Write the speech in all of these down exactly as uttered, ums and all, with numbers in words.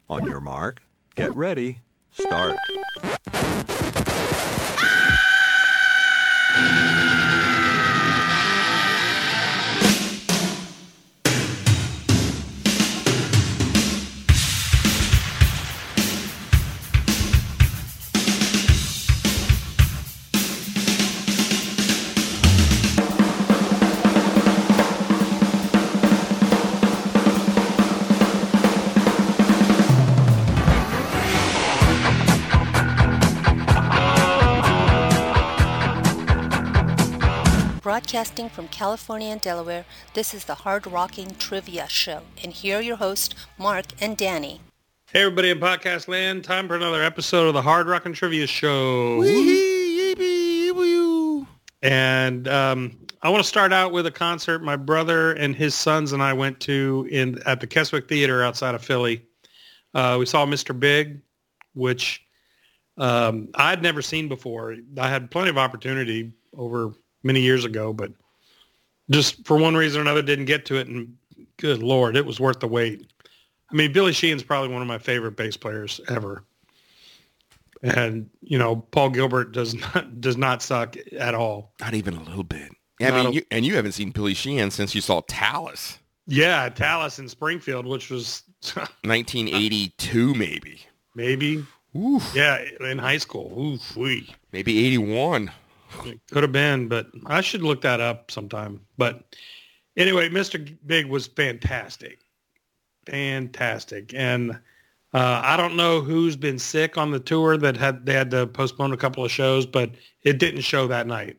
On your mark, get ready, start. Broadcasting from California and Delaware, this is the Hard Rocking Trivia Show. And here are your hosts, Mark and Danny. Hey, everybody in podcast land. Time for another episode of the Hard Rocking Trivia Show. And um, I want to start out with a concert my brother and his sons and I went to in at the Keswick Theater outside of Philly. Uh, we saw Mister Big, which um, I'd never seen before. I had plenty of opportunity over many years ago, but just for one reason or another didn't get to it, and good Lord, it was worth the wait. I mean, Billy Sheehan's probably one of my favorite bass players ever. And, you know, Paul Gilbert does not does not suck at all. Not even a little bit. Yeah, I mean, a, you, and you haven't seen Billy Sheehan since you saw Talus. Yeah, Talus in Springfield, which was nineteen eighty-two, maybe. Maybe. Oof. Yeah, in high school. Oof, wee. Maybe eighty-one. It could have been, but I should look that up sometime. But anyway, Mister Big was fantastic. Fantastic. And uh, I don't know who's been sick on the tour that had they had to postpone a couple of shows, but it didn't show that night.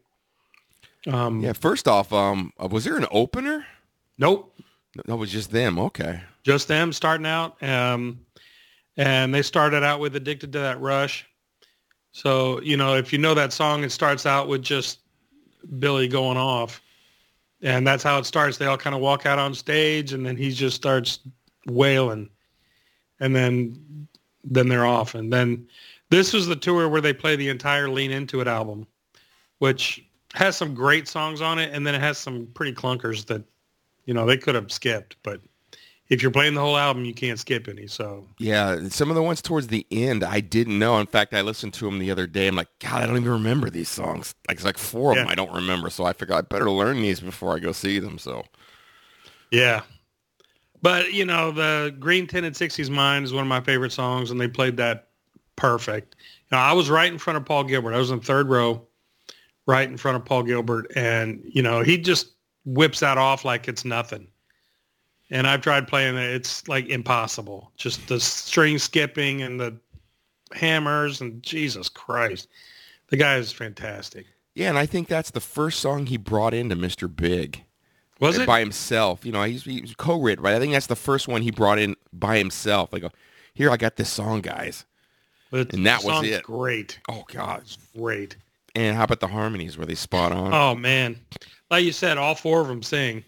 Um, yeah, first off, um, was there an opener? Nope. No, it was just them. Okay. Just them starting out. Um, and they started out with Addicted to That Rush. So, you know, if you know that song, it starts out with just Billy going off. And that's how it starts. They all kind of walk out on stage, and then he just starts wailing. And then then they're off. And then this was the tour where they play the entire Lean Into It album, which has some great songs on it, and then it has some pretty clunkers that, you know, they could have skipped. But if you're playing the whole album, you can't skip any. So yeah, some of the ones towards the end, I didn't know. In fact, I listened to them the other day. I'm like, God, I don't even remember these songs. Like, it's like four of yeah. them I don't remember. So I figured I better learn these before I go see them. So yeah, but you know, the Green Tinted sixties Mind is one of my favorite songs, and they played that perfect. You know, I was right in front of Paul Gilbert. I was in third row, right in front of Paul Gilbert, and you know, he just whips that off like it's nothing. And I've tried playing it. It's like impossible. Just the string skipping and the hammers and Jesus Christ. The guy is fantastic. yeah, and I think that's the first song he brought into Mister Big. Was it? By himself. You know, he's, he's co-written, right? I think that's the first one he brought in by himself. Like, here, I got this song, guys. But And that the was song's it. great. Oh, God. Great. And how about the harmonies? Were they spot on? Oh, man. Like you said, all four of them sing.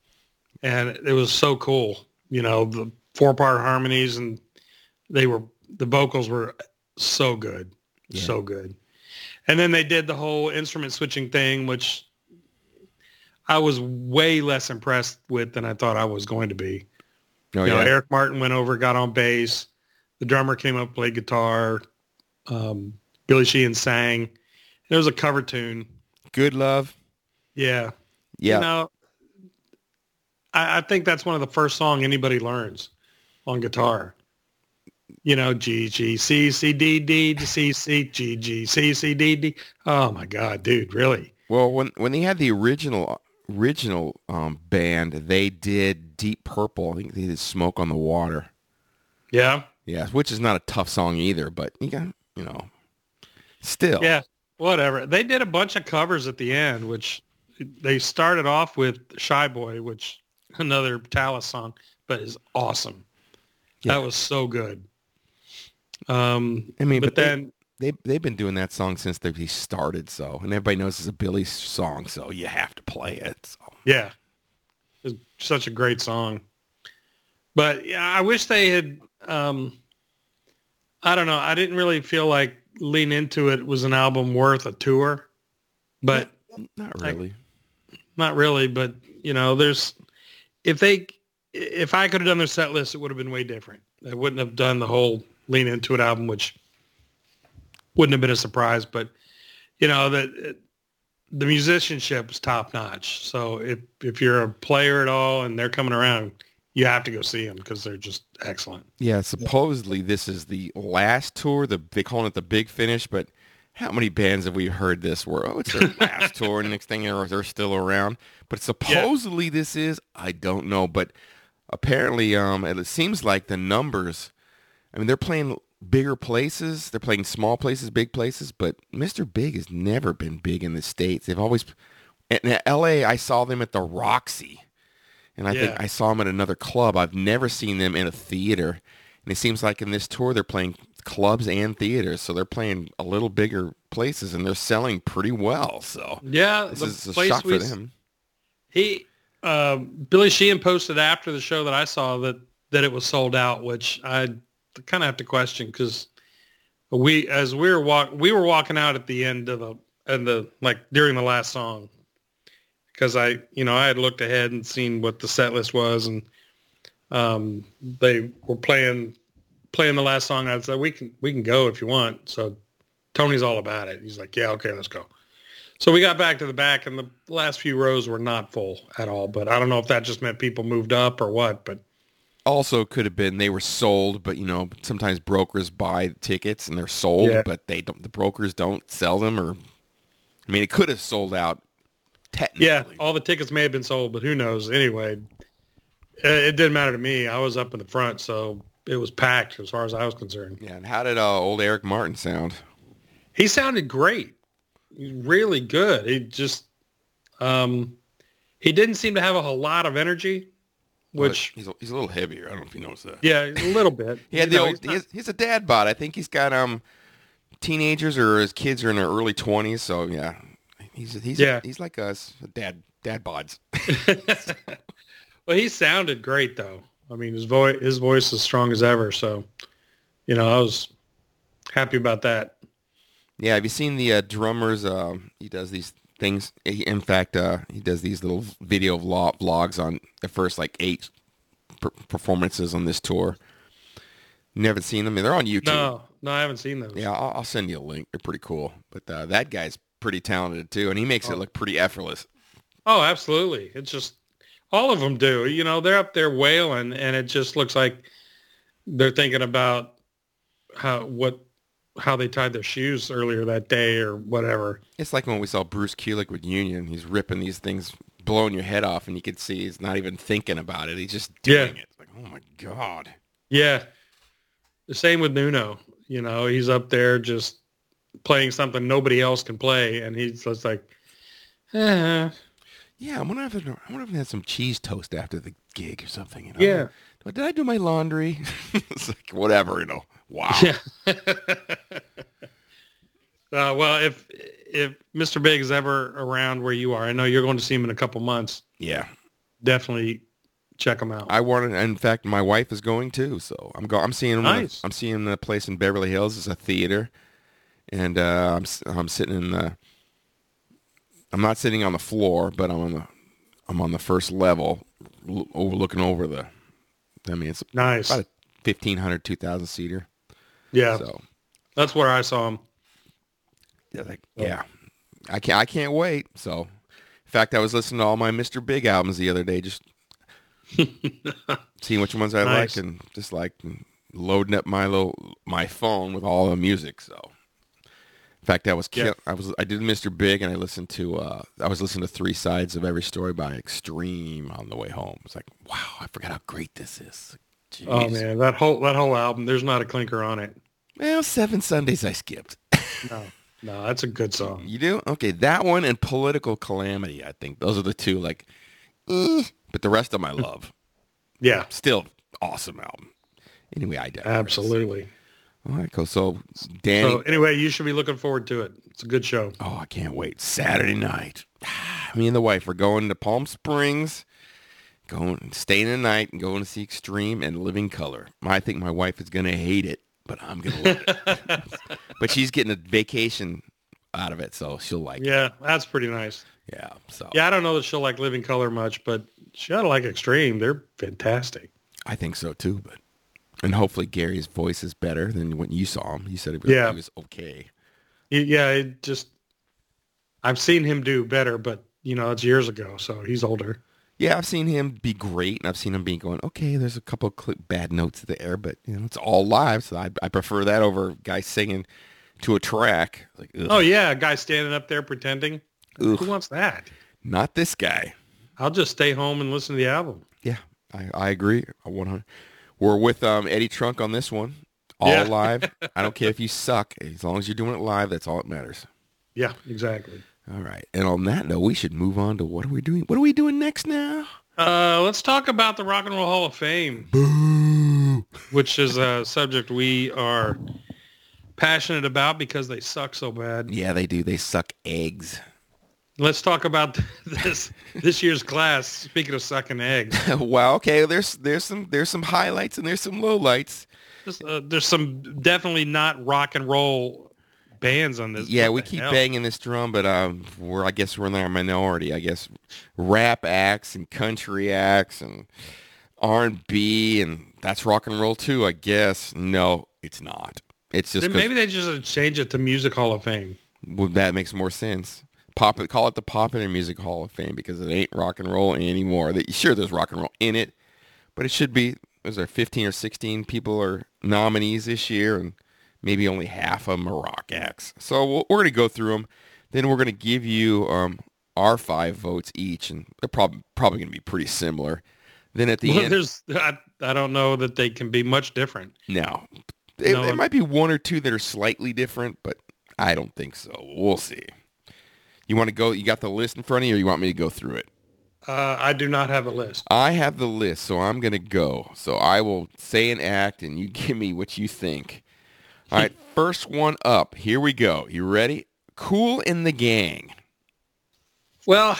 And it was so cool. You know, the four-part harmonies, and they were, the vocals were so good. Yeah. So good. And then they did the whole instrument switching thing, which I was way less impressed with than I thought I was going to be. Oh, you know, yeah. Eric Martin went over, got on bass. The drummer came up, played guitar. Um, Billy Sheehan sang. It was a cover tune. Good Love. Yeah. Yeah. You know, I, I think that's one of the first song anybody learns on guitar. You know, G, G, C, C, D, D, C, C, G, G, C, C, D, D. Oh, my God, dude, really? Well, when when they had the original original um, band, they did Deep Purple. I think they did Smoke on the Water. Yeah? Yeah, which is not a tough song either, but you got, you know, still. Yeah, whatever. They did a bunch of covers at the end, which they started off with Shy Boy, which another Talus song, but is awesome. Yeah. That was so good. Um, I mean, but, but they- then, They, they've been doing that song since they started, so. And everybody knows it's a Billy song, so you have to play it. So. yeah, it's such a great song. But yeah, I wish they had, um, I don't know. I didn't really feel like Lean Into It was an album worth a tour, but Not really. not really. But, you know, there's, if they, if I could have done their set list, it would have been way different. I wouldn't have done the whole Lean Into It album, which wouldn't have been a surprise. But you know that the musicianship is top notch. So if if you're a player at all and they're coming around, you have to go see them because they're just excellent. Yeah, supposedly this is the last tour. The they call it the Big Finish, but how many bands have we heard this where, oh, it's their last tour, and the next thing you know, they're still around? But supposedly yeah. this is, I don't know, but apparently um, it seems like the numbers, I mean, they're playing bigger places, they're playing small places, big places, but Mister Big has never been big in the States. They've always, in L A, I saw them at the Roxy, and I yeah. think I saw them at another club. I've never seen them in a theater, and it seems like in this tour they're playing clubs and theaters, so they're playing a little bigger places, and they're selling pretty well. So yeah, this the is a place shock we, for them. He, uh, Billy Sheehan posted after the show that I saw that that it was sold out, which I kind of have to question because we, as we were walk, we were walking out at the end of the and the like during the last song because I, you know, I had looked ahead and seen what the set list was, and um, they were playing. playing the last song. I said, we can, we can go if you want. So Tony's all about it. He's like, yeah, okay, let's go. So we got back to the back and the last few rows were not full at all, but I don't know if that just meant people moved up or what, but also could have been they were sold, but you know, sometimes brokers buy tickets and they're sold, yeah. but they don't, the brokers don't sell them, or, I mean, it could have sold out technically. Yeah. All the tickets may have been sold, but who knows? Anyway, it, it didn't matter to me. I was up in the front, so it was packed as far as I was concerned. Yeah, and how did uh, old Eric Martin sound? He sounded great. He's really good. He just, um, he didn't seem to have a whole lot of energy, which... Well, he's, a, he's a little heavier. I don't know if you noticed that. Yeah, a little bit. he had you the know, old, he's, not, he's, he's a dad bod. I think he's got um teenagers or his kids are in their early twenties, so yeah. He's he's yeah. he's like us, dad dad bods. Well, he sounded great, though. I mean, his voice his voice is strong as ever. So, you know, I was happy about that. Yeah, have you seen the uh, drummers? Uh, he does these things. He, in fact, uh, he does these little video vlog, vlogs on the first like eight per- performances on this tour. You never seen them? They're on YouTube. No, no, I haven't seen those. Yeah, I'll, I'll send you a link. They're pretty cool. But uh, that guy's pretty talented too, and he makes oh. it look pretty effortless. Oh, absolutely. It's just. All of them do. You know, they're up there wailing, and it just looks like they're thinking about how what how they tied their shoes earlier that day or whatever. It's like when we saw Bruce Kulick with Union. He's ripping these things, blowing your head off, and you could see he's not even thinking about it. He's just doing yeah. it. It's like, oh, my God. Yeah. The same with Nuno. You know, he's up there just playing something nobody else can play, and he's just like, eh. Yeah, I wonder if I wonder if I had some cheese toast after the gig or something. You know? Yeah. Did I do my laundry? It's like whatever, you know. Wow. Yeah. uh, well, if if Mister Big is ever around where you are, I know you're going to see him in a couple months. Yeah. Definitely check him out. I wanted. In fact, my wife is going too, so I'm go. I'm seeing him. Nice. I'm seeing the place in Beverly Hills. It's a theater, and uh, I'm I'm sitting in the. I'm not sitting on the floor, but I'm on the I'm on the first level, l- overlooking over the. I mean, it's nice. About a fifteen hundred, two thousand seater. Yeah, so that's where I saw him. Yeah, like, yeah, I can't I can't wait. So, in fact, I was listening to all my Mister Big albums the other day, just seeing which ones I nice. like, and just like loading up my little my phone with all the music. So. In fact, I was yeah. I was I did Mister Big, and I listened to uh, I was listening to Three Sides of Every Story by Extreme on the way home. It's like, wow, I forgot how great this is. Jeez. Oh man, that whole that whole album, there's not a clinker on it. Well, Seven Sundays I skipped. no, no, that's a good song. You do? Okay, that one and Political Calamity. I think those are the two. Like, eh, but the rest of them I love. Yeah, still awesome album. Anyway, I digress. Absolutely. All right, cool. So, Danny. So, anyway, you should be looking forward to it. It's a good show. Oh, I can't wait. Saturday night. Me and the wife are going to Palm Springs, going, staying the night and going to see Extreme and Living Color. I think my wife is going to hate it, but I'm going to love it. But she's getting a vacation out of it, so she'll like yeah, it. Yeah, that's pretty nice. Yeah. So. Yeah, I don't know that she'll like Living Color much, but she ought to like Extreme. They're fantastic. I think so too, but and hopefully Gary's voice is better than when you saw him. You said it was, Yeah. he was okay. Yeah, it just I've seen him do better, but you know it's years ago, so he's older. Yeah, I've seen him be great, and I've seen him be going, okay, there's a couple of cl- bad notes there, but you know it's all live, so I, I prefer that over guys singing to a track. Like, ugh, Oh yeah, a guy standing up there pretending. Ugh. Who wants that? not this guy. I'll just stay home and listen to the album. Yeah, I, I agree. I one hundred. We're with um, Eddie Trunk on this one, all Yeah. live. I don't care if you suck, as long as you're doing it live. That's all that matters. Yeah, exactly. All right, and on that note, we should move on to what are we doing? What are we doing next now? Uh, let's talk about the Rock and Roll Hall of Fame, Boo! which is a subject we are passionate about because they suck so bad. Yeah, they do. They suck eggs. Let's talk about this this year's class. Speaking of sucking eggs, Well, okay. There's there's some there's some highlights and there's some lowlights. there's, uh, there's some definitely not rock and roll bands on this. Yeah, What we the keep hell? banging this drum, but um, we're I guess we're in our minority. I guess rap acts and country acts and R and B and that's rock and roll too. I guess no, it's not. It's just Then 'cause- maybe they just change it to Music Hall of Fame. well, that makes more sense. Pop it, call it the Popular Music Hall of Fame because it ain't rock and roll anymore. They- Sure, there's rock and roll in it, but it should be. Was there fifteen or sixteen people are nominees this year, and maybe only half of them are rock acts. So we'll, we're going to go through them. Then we're going to give you um, our five votes each, and they're probably probably going to be pretty similar. Then at the Well, end, there's I, I don't know that they can be much different. no, there, No. there might be one or two that are slightly different, but I don't think so. We'll see. You want to go? You got the list in front of you, or you want me to go through it? Uh, I do not have a list. I have the list, so I'm going to go. So I will say an act, and you give me what you think. All right, first one up. Here we go. You ready? Kool and the Gang. Well,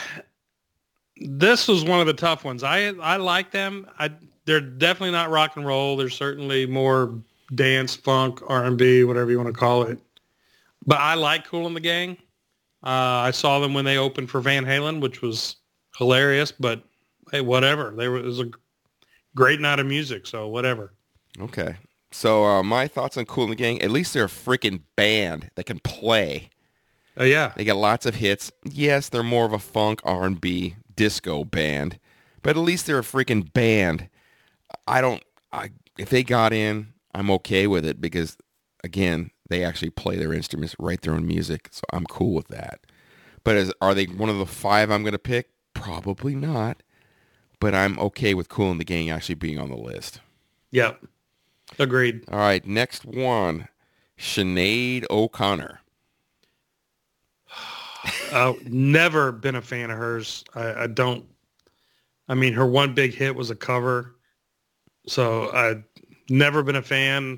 this was one of the tough ones. I I like them. I they're definitely not rock and roll. They're certainly more dance, funk, R and B, whatever you want to call it. But I like Kool and the Gang. Uh, I saw them when they opened for Van Halen, which was hilarious. But hey, whatever. They were it was a great night of music. So whatever. Okay. So uh, my thoughts on Kool and the Gang, at least they're a freaking band that can play. Uh, yeah. They got lots of hits. Yes, they're more of a funk, R and B, disco band, but at least they're a freaking band. I don't, I, if they got in, I'm okay with it because, again, they actually play their instruments, write their own music, so I'm cool with that. But as, are they one of the five I'm going to pick? Probably not, but I'm okay with Kool and the Gang actually being on the list. Yep. Agreed. All right, next one, Sinead O'Connor. Uh, never been a fan of hers. I, I don't. I mean, her one big hit was a cover, so I never been a fan.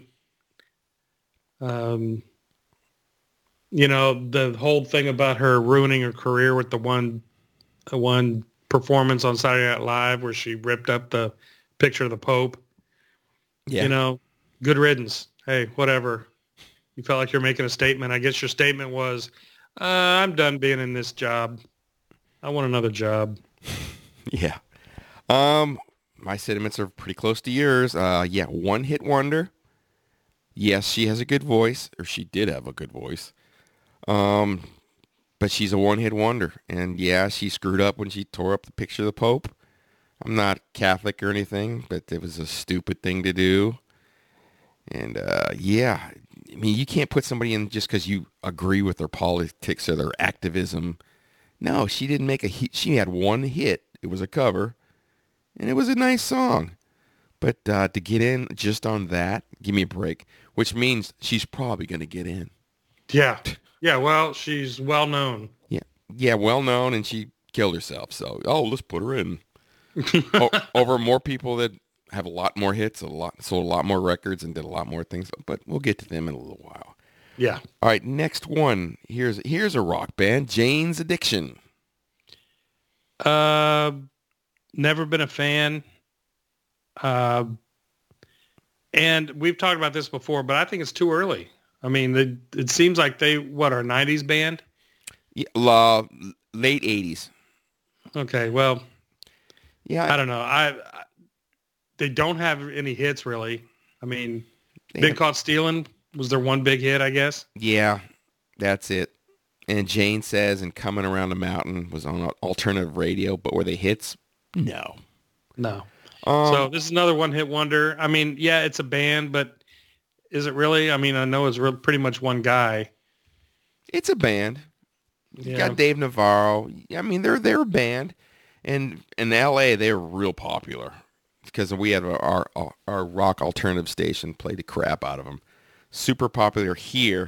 Um, you know, the whole thing about her ruining her career with the one, the one performance on Saturday Night Live where she ripped up the picture of the Pope. Yeah. You know, good riddance. Hey, whatever. You felt like you're making a statement. I guess your statement was, uh, I'm done being in this job. I want another job. Yeah. Um, my sentiments are pretty close to yours. Uh, yeah, one hit wonder. Yes, she has a good voice, or she did have a good voice. Um, but she's a one hit wonder. And yeah, she screwed up when she tore up the picture of the Pope. I'm not Catholic or anything, but it was a stupid thing to do. And uh, yeah, I mean, you can't put somebody in just because you agree with their politics or their activism. No, she didn't make a hit. She had one hit. It was a cover, and it was a nice song. But uh, to get in just on that, give me a break, which means she's probably going to get in. Yeah. Yeah, well, she's well known. Yeah, yeah, well known, and she killed herself. So, oh, let's put her in. o- over more people that have a lot more hits, a lot sold a lot more records, and did a lot more things. But we'll get to them in a little while. Yeah. All right, next one. Here's here's a rock band, Jane's Addiction. Uh, never been a fan. Uh, and we've talked about this before, but I think it's too early. I mean, they, it seems like they, what, are a nineties band? Yeah, la, late eighties. Okay, well, Yeah, I don't know. I, I they don't have any hits really. I mean, they Been have- Caught Stealing was their one big hit, I guess. yeah, that's it. And Jane Says and Coming Around the Mountain was on alternative radio, but were they hits? No. No. Um, So this is another one hit wonder. I mean, yeah, it's a band, but is it really? I mean, I know it's real, pretty much one guy. it's a band. You Yeah. got Dave Navarro. I mean, they're they're a band, and in L A they're real popular because we had our our, our rock alternative station played the crap out of them. Super popular here.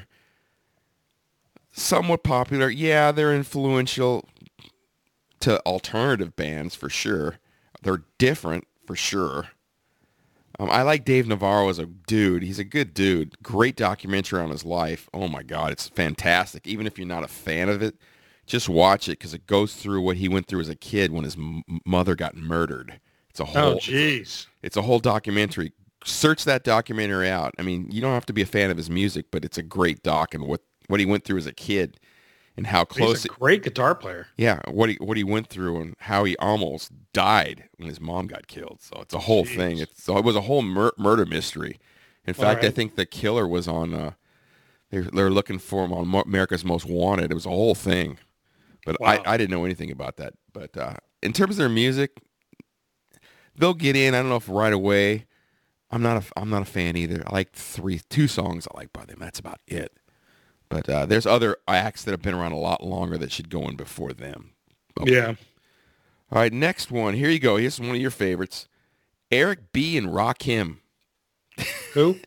Somewhat popular. Yeah, they're influential to alternative bands for sure. They're different for sure. Um, I like Dave Navarro as a dude. He's a good dude. Great documentary on his life. Oh my God, it's fantastic. Even if you're not a fan of it, just watch it because it goes through what he went through as a kid when his m- mother got murdered. It's a whole. Oh, jeez. It's a whole documentary. Search that documentary out. I mean, you don't have to be a fan of his music, but it's a great doc and what, what he went through as a kid and how close. He's a great guitar player. Yeah, what he what he went through and how he almost died when his mom got killed. So it's a whole Jeez. thing. It's so it was a whole mur- murder mystery. In All fact, I right. think the killer was on. Uh, they're they're looking for him on Mo- America's Most Wanted. It was a whole thing, but Wow. I I didn't know anything about that. But uh, in terms of their music, they'll get in. I don't know if right away. I'm not a I'm not a fan either. I like three two songs I like by them. That's about it. But uh, there's other acts that have been around a lot longer that should go in before them. Okay. Yeah. All right, next one. Here you go. Here's one of your favorites. Eric B. and Rakim. Who?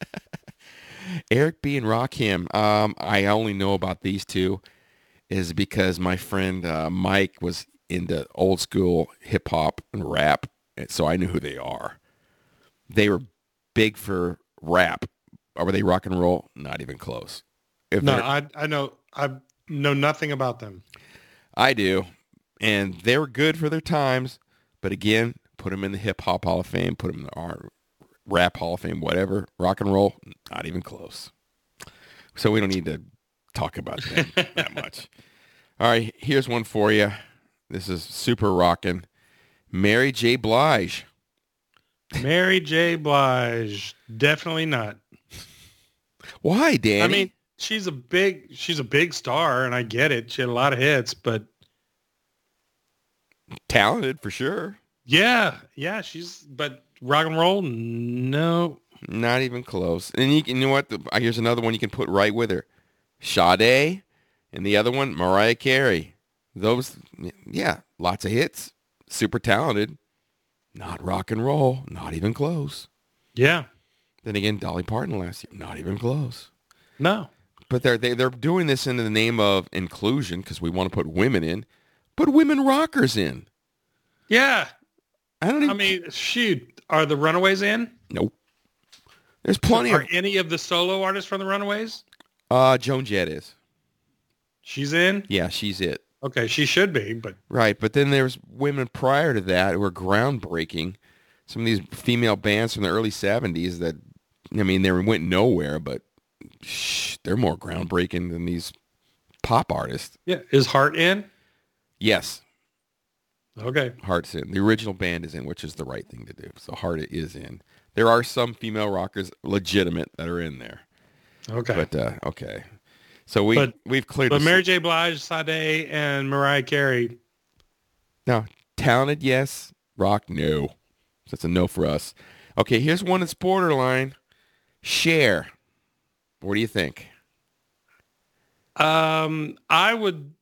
Eric B. and Rakim. Um, I only know about these two is because my friend uh, Mike was into old school hip hop and rap, and so I knew who they are. They were big for rap. Or were they rock and roll? Not even close. If No, they're- I I know I know nothing about them. I do. And they were good for their times. But again, put them in the Hip Hop Hall of Fame, put them in the R- Rap Hall of Fame, whatever. Rock and roll, not even close. So we don't need to talk about them that much. All right, here's one for you. This is super rocking. Mary J. Blige. Mary J. Blige, definitely not. Why, Danny? I mean, she's a big she's a big star, and I get it. She had a lot of hits, but talented for sure. yeah, yeah, she's but rock and roll, no. Not even close. And you, can, you know what? The, here's another one you can put right with her. Sade. And the other one, Mariah Carey. Those, yeah, lots of hits. Super talented. Not rock and roll. Not even close. Yeah, Then again, Dolly Parton last year. Not even close. no. But they're, they, they're doing this in the name of inclusion because we want to put women in. Put women rockers in. Yeah, I don't even. I mean, shoot, are the Runaways in? nope. There's plenty Are of. any of the solo artists from the Runaways? Uh, Joan Jett is. She's in? Yeah, she's it. Okay, she should be, but Right, but then there's women prior to that who were groundbreaking. Some of these female bands from the early seventies that, I mean, they went nowhere, but shh, they're more groundbreaking than these pop artists. yeah, is Heart in? Yes, Okay. Heart's in. The original band is in, which is the right thing to do. So Heart is in. There are some female rockers, legitimate, that are in there. Okay. But, uh, okay. So we, But- we've cleared But the- Mary J. Blige, Sade, and Mariah Carey. Now, talented, yes. Rock, no. So that's a no for us. Okay, here's one that's borderline. Cher. What do you think? Um, I would,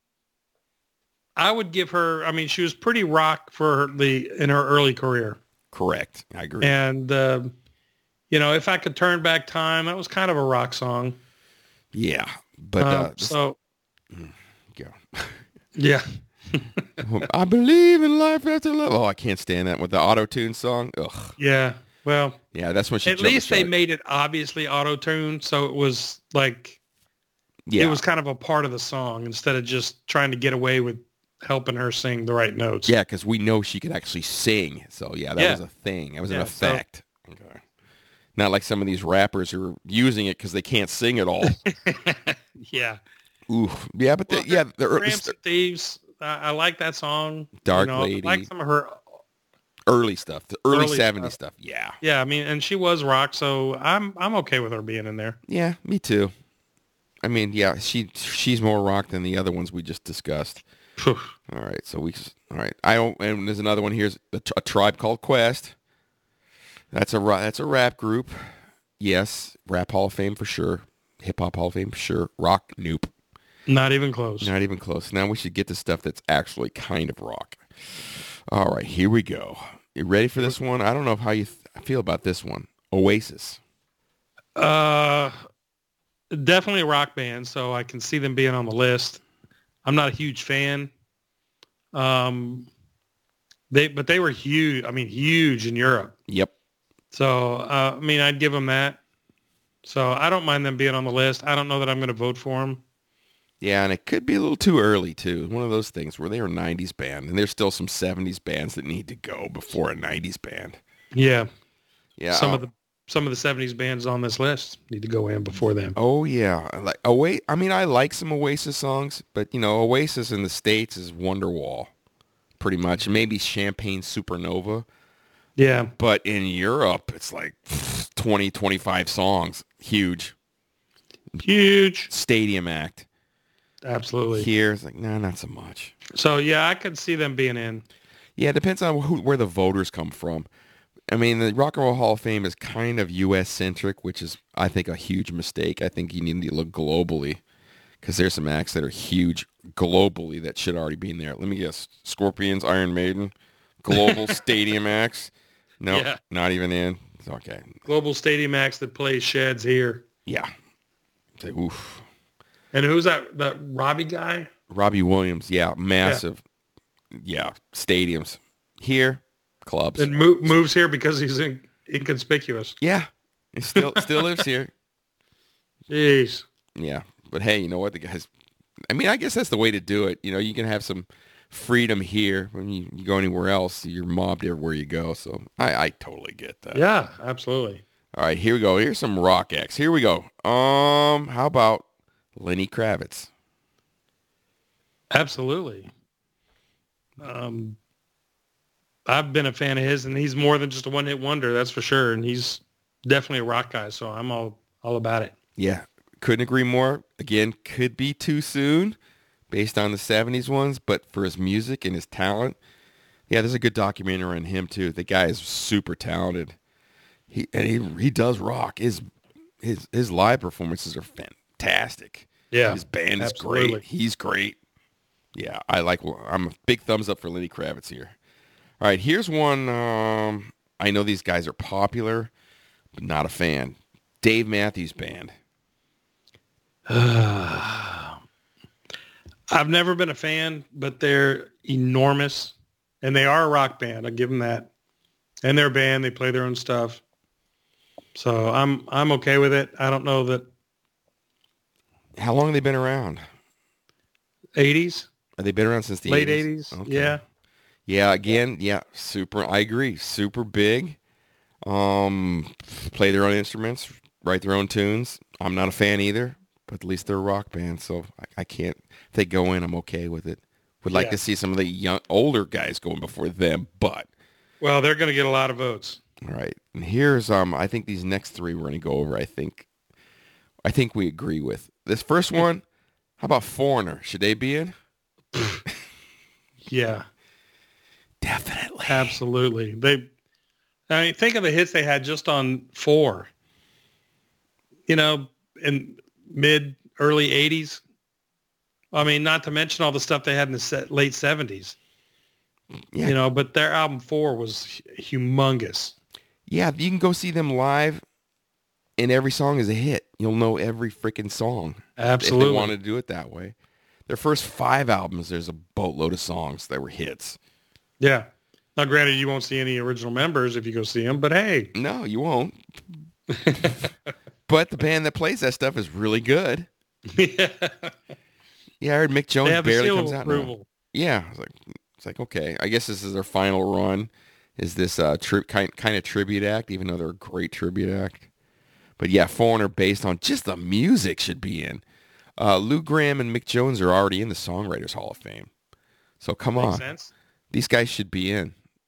I would give her. I mean, she was pretty rock for the in her early career, Correct. I agree. and uh, you know, if I could turn back time, that was kind of a rock song. yeah, but Um, uh, this- so go. yeah, I believe in life after love. Oh, I can't stand that with the auto-tune song. Ugh. yeah. Well, Yeah, that's when she at jumped the least they shark. made it obviously auto-tuned, so it was like Yeah, it was kind of a part of the song instead of just trying to get away with helping her sing the right notes. yeah, because we know she could actually sing. So yeah, that Yeah. was a thing. That was an Yeah, so- effect. Okay. Not like some of these rappers who are using it because they can't sing at all. yeah. Ooh, yeah, but the, Well, yeah, the early, Tramps and Thieves. I, I like that song. Dark you know, Lady. I like some of her Early stuff, the early, Early seventies stuff. stuff. Yeah. Yeah, I mean, and she was rock, so I'm I'm okay with her being in there. Yeah, me too. I mean, yeah, she she's more rock than the other ones we just discussed. Phew. All right, so we all right. I don't. And there's another one. Here's a, a Tribe Called Quest. That's a ra- that's a rap group. Yes, rap Hall of Fame for sure. Hip Hop Hall of Fame for sure. Rock, nope. Not even close. Not even close. Now we should get to stuff that's actually kind of rock. All right, here we go. You ready for this one? I don't know how you th- feel about this one. Oasis. Uh, definitely a rock band, so I can see them being on the list. I'm not a huge fan. Um, they but they were huge. I mean, huge in Europe. Yep. So uh, I mean, I'd give them that. So I don't mind them being on the list. I don't know that I'm going to vote for them. Yeah, and it could be a little too early, too. One of those things where they were a nineties band, and there's still some seventies bands that need to go before a nineties band. Yeah. Yeah. Some uh, of the some of the seventies bands on this list need to go in before them. Oh, yeah. Like Oa- I mean, I like some Oasis songs, but, you know, Oasis in the States is Wonderwall, pretty much. Maybe Champagne Supernova. Yeah. But in Europe, it's like twenty, twenty-five songs. Huge. Huge. Stadium act. Absolutely. Here, it's like, no, not so much. So, yeah, I could see them being in. Yeah, it depends on who, where the voters come from. I mean, the Rock and Roll Hall of Fame is kind of U S-centric, which is, I think, a huge mistake. I think you need to look globally because there's some acts that are huge globally that should already be in there. Let me guess. Scorpions, Iron Maiden, global stadium acts. No, Yeah. not even in. Okay. Global Stadium acts that play sheds here. Yeah. Say, oof. And who's that? That Robbie guy? Robbie Williams, yeah, massive. Yeah, stadiums. Here, clubs. And mo- moves here because he's in- inconspicuous. Yeah, he still still lives here. Jeez. Yeah, but hey, you know what? The guys, I mean, I guess that's the way to do it. You know, you can have some freedom here. When you, you go anywhere else, you're mobbed everywhere you go. So I, I totally get that. Yeah, absolutely. All right, here we go. Here's some rock acts. Here we go. Um, how about Lenny Kravitz? Absolutely. Um, I've been a fan of his, and he's more than just a one-hit wonder, that's for sure. And he's definitely a rock guy, so I'm all all about it. Yeah, couldn't agree more. Again, could be too soon based on the seventies ones, but for his music and his talent, yeah, there's a good documentary on him too. The guy is super talented. He and he he does rock. His his his live performances are fantastic. Yeah, his band is absolutely. great. He's great. Yeah, I like. I'm a big thumbs up for Lenny Kravitz here. All right, here's one. Um, I know these guys are popular, but not a fan. Dave Matthews Band. I've never been a fan, but they're enormous, and they are a rock band. I give them that. And they're a band. They play their own stuff. So I'm I'm okay with it. I don't know that How long have they been around? eighties, Have they been around since the late eighties? eighties. Okay. Yeah. Yeah, again, yeah, super, I agree, super big. Um, play their own instruments, write their own tunes. I'm not a fan either, but at least they're a rock band, so I, I can't, if they go in, I'm okay with it. Would like Yeah. to see some of the young, older guys going before them, but. Well, they're going to get a lot of votes. All right, and here's, um, I think these next three we're going to go over, I think, I think we agree with. This first one, how about Foreigner? Should they be in? Yeah. Definitely. Absolutely. They, I mean, think of the hits they had just on four. You know, in mid, early eighties. I mean, not to mention all the stuff they had in the set, late seventies. Yeah. You know, but their album four was humongous. Yeah, you can go see them live, and every song is a hit. You'll know every freaking song. Absolutely. If they wanted to do it that way. Their first five albums, there's a boatload of songs that were hits. Yeah. Now, granted, you won't see any original members if you go see them, but hey. No, you won't. But the band that plays that stuff is really good. Yeah. Yeah, I heard Mick Jones They have a barely seal comes of out now. approval. Yeah, it's like it's like okay. I guess this is their final run. Is this uh tri- kind kind of tribute act? Even though they're a great tribute act. But yeah, Foreigner based on just the music should be in. Uh, Lou Gramm and Mick Jones are already in the Songwriters Hall of Fame. So come Makes on, sense. these guys should be in.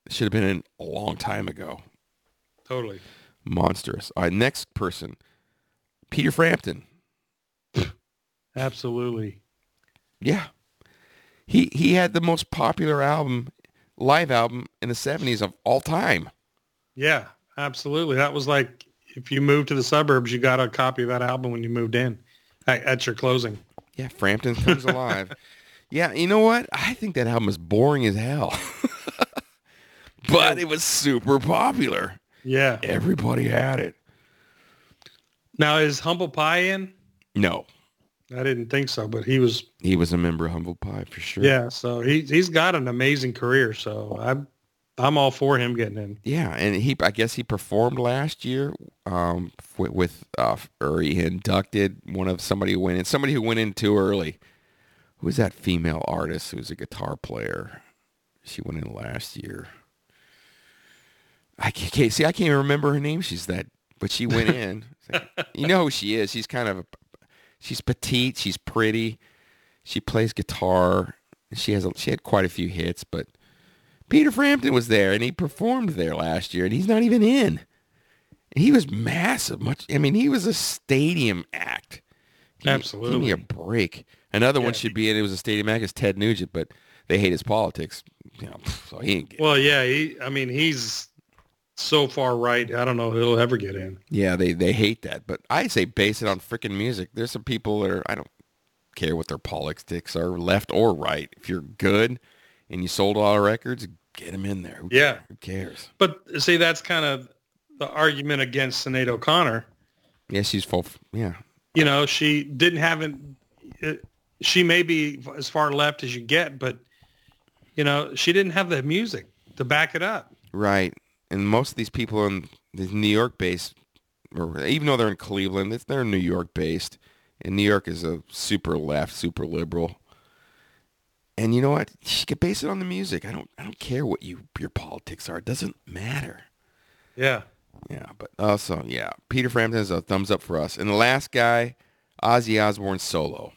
It should have been in a long time ago. Totally. Monstrous. All right, next person. Peter Frampton. Absolutely. Yeah. He he had the most popular album, live album in the seventies of all time. Yeah, absolutely. That was like, if you moved to the suburbs, you got a copy of that album when you moved in at, at your closing. Yeah, Frampton Comes Alive. Yeah, you know what? I think that album is boring as hell. But it was super popular. Yeah. Everybody had it. Now, is Humble Pie in? No. I didn't think so, but he was. He was a member of Humble Pie for sure. Yeah, so he, he's got an amazing career, so I'm I'm all for him getting in. Yeah, and he I guess he performed last year um, with, with uh, or he inducted one of somebody who went in, somebody who went in too early. Who was that female artist who's a guitar player? She went in last year. I can't see. I can't even remember her name. She's that, but she went in. You know who she is. She's kind of, a, she's petite. She's pretty. She plays guitar. She has. A, she had quite a few hits. But Peter Frampton was there, and he performed there last year, and he's not even in. And he was massive. Much. I mean, he was a stadium act. Give me- Absolutely. Give me a break. Another Yeah. one should be in. It was a stadium act. Is Ted Nugent, but they hate his politics. You know, so he ain't. Getting Well, yeah, he. I mean, he's so far right. I don't know if he'll ever get in. Yeah, they, they hate that. But I say base it on freaking music. There's some people that are, I don't care what their politics are, left or right. If you're good and you sold a lot of records, get them in there. Who Yeah. Who cares? But see, that's kind of the argument against Sinead O'Connor. Yeah, she's full. Yeah. You know, she didn't have it. it- She may be as far left as you get, but, you know, she didn't have the music to back it up. Right. And most of these people in the New York based, or even though they're in Cleveland, it's, they're New York based. And New York is a super left, super liberal. And you know what? You can base it on the music. I don't I don't care what you your politics are. It doesn't matter. Yeah. Yeah, but also, yeah, Peter Frampton is a thumbs up for us. And the last guy, Ozzy Osbourne solo.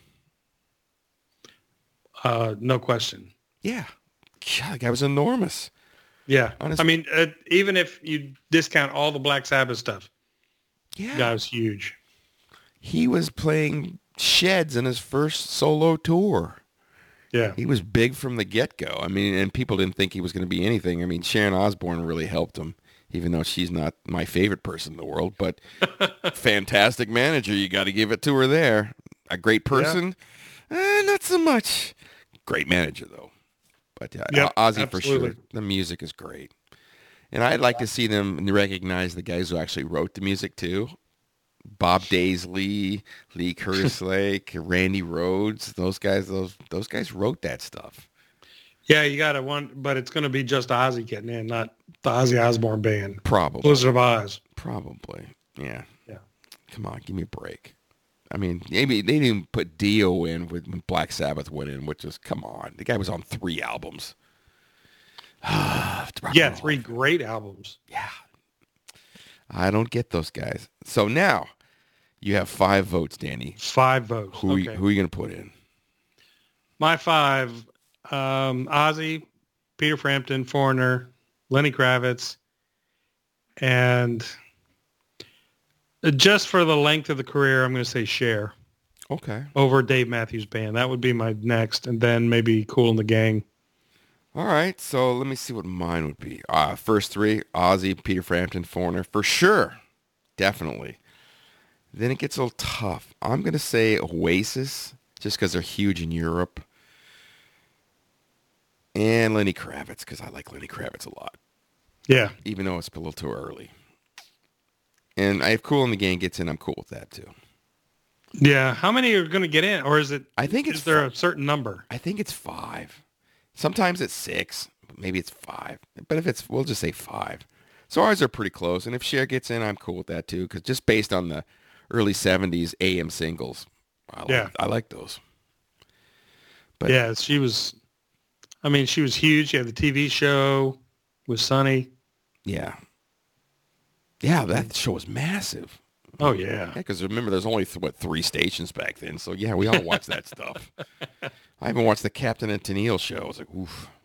Uh, no question. Yeah. God, that guy was enormous. Yeah. Honest- I mean, uh, even if you discount all the Black Sabbath stuff, Yeah. the guy was huge. He was playing Sheds in his first solo tour. Yeah. He was big from the get-go. I mean, and people didn't think he was going to be anything. I mean, Sharon Osbourne really helped him, even though she's not my favorite person in the world. But fantastic manager. You got to give it to her there. A great person. Eh, not so much. Great manager, though. But yeah, Yep, Ozzy for absolutely. sure. The music is great. And I'd like to see them recognize the guys who actually wrote the music, too. Bob Daisley, Lee Curtis Lake, Randy Rhoads. Those guys, those those guys wrote that stuff. Yeah, you got to one, but it's going to be just Ozzy getting in, not the Ozzy Osbourne band. Probably. Blizzard of Oz. Probably. Yeah. Yeah. Come on, give me a break. I mean, maybe they didn't even put Dio in with, when Black Sabbath went in, which is, come on. The guy was on three albums. Rock and Yeah, roll. three great albums. Yeah. I don't get those guys. So now you have five votes, Danny. Five votes. Who, okay. who are you going to put in? My five, um, Ozzy, Peter Frampton, Foreigner, Lenny Kravitz, and just for the length of the career, I'm going to say Cher Okay. over Dave Matthews Band. That would be my next, and then maybe Kool and the Gang. All right, so let me see what mine would be. Uh, first three, Ozzy, Peter Frampton, Foreigner, for sure. Definitely. Then it gets a little tough. I'm going to say Oasis, just because they're huge in Europe. And Lenny Kravitz, because I like Lenny Kravitz a lot, Yeah. even though it's a little too early. And if Kool and the Gang gets in, I'm cool with that, too. Yeah. How many are going to get in? Or is it, I think it's is there fi- a certain number? I think it's five. Sometimes it's six. Maybe it's five. But if it's, we'll just say five. So ours are pretty close. And if Cher gets in, I'm cool with that too. Because just based on the early seventies A M singles, I like, Yeah. I like those. But Yeah, she was, I mean, she was huge. She had the T V show with Sonny. yeah. Yeah, that show was massive. Oh, yeah. Yeah, because remember, there's only, th- what, three stations back then. So yeah, we all watched that stuff. I even watched the Captain and Tennille show. I was like, oof.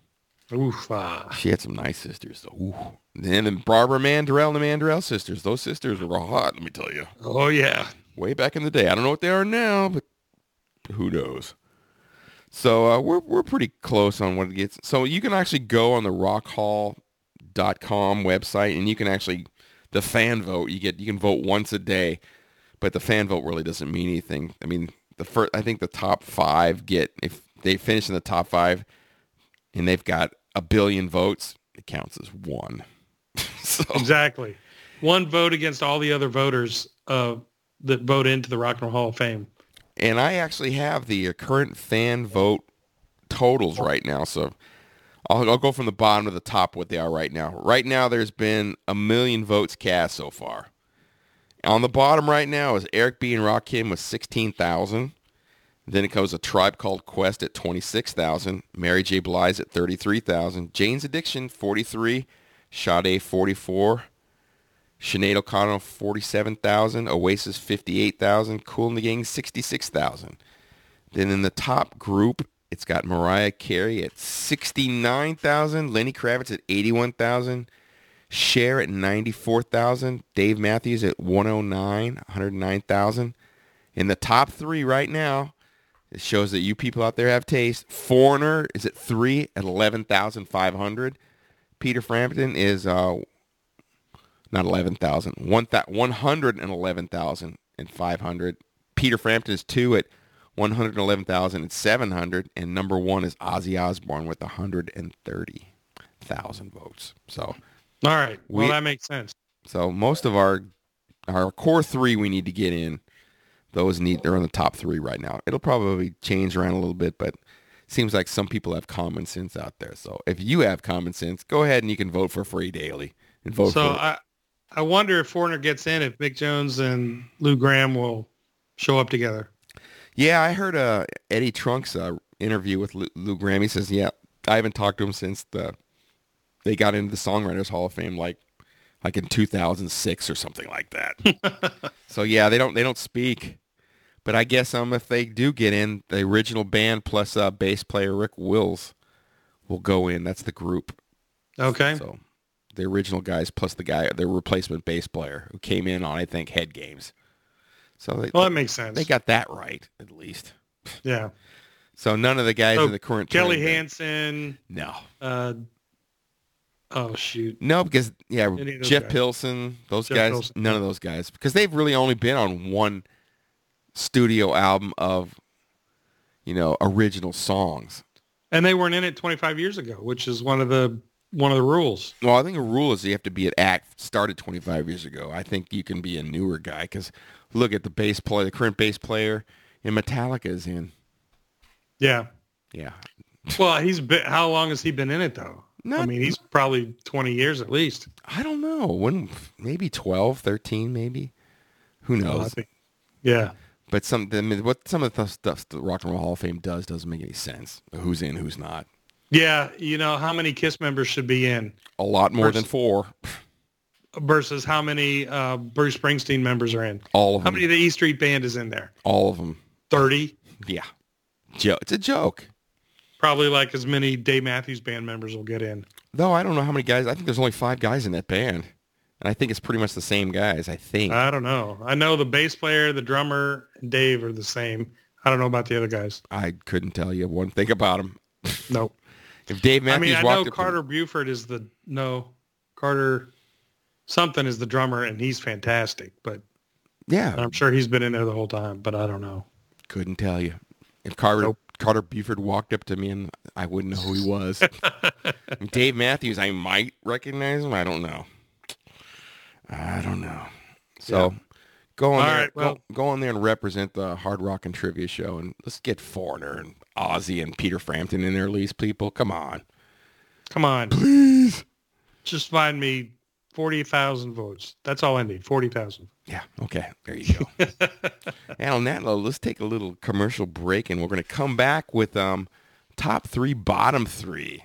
Oof. Ah. She had some nice sisters. So, ooh. And then Barbara Mandrell and the Mandrell sisters. Those sisters were hot, let me tell you. Oh, yeah. Way back in the day. I don't know what they are now, but who knows? So uh, we're we're pretty close on what it gets. So you can actually go on the rock hall dot com website, and you can actually, the fan vote, you get you can vote once a day, but the fan vote really doesn't mean anything. I mean, the first, I think the top five get, if they finish in the top five and they've got a billion votes, it counts as one. So, exactly. One vote against all the other voters uh, that vote into the Rock and Roll Hall of Fame. And I actually have the uh, current fan vote totals right now. So I'll, I'll go from the bottom to the top what they are right now. Right now, there's been a million votes cast so far. On the bottom right now is Eric B. and Rakim with sixteen thousand. Then it goes A Tribe Called Quest at twenty-six thousand. Mary J. Blige at thirty-three thousand. Jane's Addiction, forty-three. Sade, forty-four. Sinead O'Connell, forty-seven thousand. Oasis, fifty-eight thousand. Kool and the Gang, sixty-six thousand. Then in the top group, it's got Mariah Carey at sixty-nine thousand. Lenny Kravitz at eighty-one thousand. Cher at ninety-four thousand. Dave Matthews at one oh nine, one hundred nine thousand. In the top three right now, it shows that you people out there have taste. Foreigner is at three at eleven thousand five hundred. Peter Frampton is uh, not eleven thousand, one hundred eleven thousand five hundred. Peter Frampton is two at one hundred eleven thousand seven hundred, and number one is Ozzy Osbourne with one hundred thirty thousand votes. So, all right, well we, that makes sense. So most of our our core three we need to get in. Those need they're in the top three right now. It'll probably change around a little bit, but it seems like some people have common sense out there. So if you have common sense, go ahead and you can vote for Free Daily and vote so for I, I wonder if Foreigner gets in, if Mick Jones and Lou Gramm will show up together. Yeah, I heard uh, Eddie Trunk's uh, interview with Lou, Lou Gramm. He says, yeah, I haven't talked to him since the they got into the Songwriters Hall of Fame, like like in two thousand six or something like that. So yeah, they don't they don't speak. But I guess um if they do get in, the original band plus uh, bass player Rick Wills will go in. That's the group. Okay. So the original guys plus the guy, their replacement bass player who came in on, I think, Head Games. So they, well, that makes sense. They got that right, at least. Yeah. So none of the guys so in the current Kelly band, Hansen. no. Uh, oh shoot. No, because yeah, Jeff guys. Pilson, those Jeff guys, Pilson. none of those guys, because they've really only been on one studio album of, you know, original songs. And they weren't in it twenty-five years ago, which is one of the one of the rules. Well, I think a rule is you have to be at act started twenty-five years ago. I think you can be a newer guy because look at the bass player, the current bass player in Metallica is in. Yeah. Yeah. Well, he's been, how long has he been in it though? Not, I mean, he's probably twenty years at least. I don't know. When maybe twelve, thirteen, maybe. Who knows? Oh, I think, yeah. But some, I mean, what some of the stuff the Rock and Roll Hall of Fame does doesn't make any sense. Who's in, who's not. Yeah, you know, how many KISS members should be in? A lot more versus, than four. Versus how many uh, Bruce Springsteen members are in? All of how them. How many of the E Street Band is in there? All of them. thirty? Yeah. Jo- it's a joke. Probably like as many Dave Matthews Band members will get in. Though I don't know how many guys. I think there's only five guys in that band. And I think it's pretty much the same guys, I think. I don't know. I know the bass player, the drummer, and Dave are the same. I don't know about the other guys. I couldn't tell you one thing about them. Nope. If Dave Matthews I mean, I walked know up Carter Buford is the, no, Carter something is the drummer, and he's fantastic. But yeah, I'm sure he's been in there the whole time, but I don't know. Couldn't tell you. If Carter, Nope. Carter Buford walked up to me, and I wouldn't know who he was. Dave Matthews, I might recognize him. I don't know. I don't know. So Yeah. go on All there, right, well- go, go on there and represent the Hard Rock and Trivia Show, and let's get Foreigner and Ozzy and Peter Frampton in there, at least, people. Come on. Come on. Please. Just find me forty thousand votes. That's all I need, forty thousand. Yeah, okay. There you go. And on that note, let's take a little commercial break, and we're going to come back with um, top three, bottom three.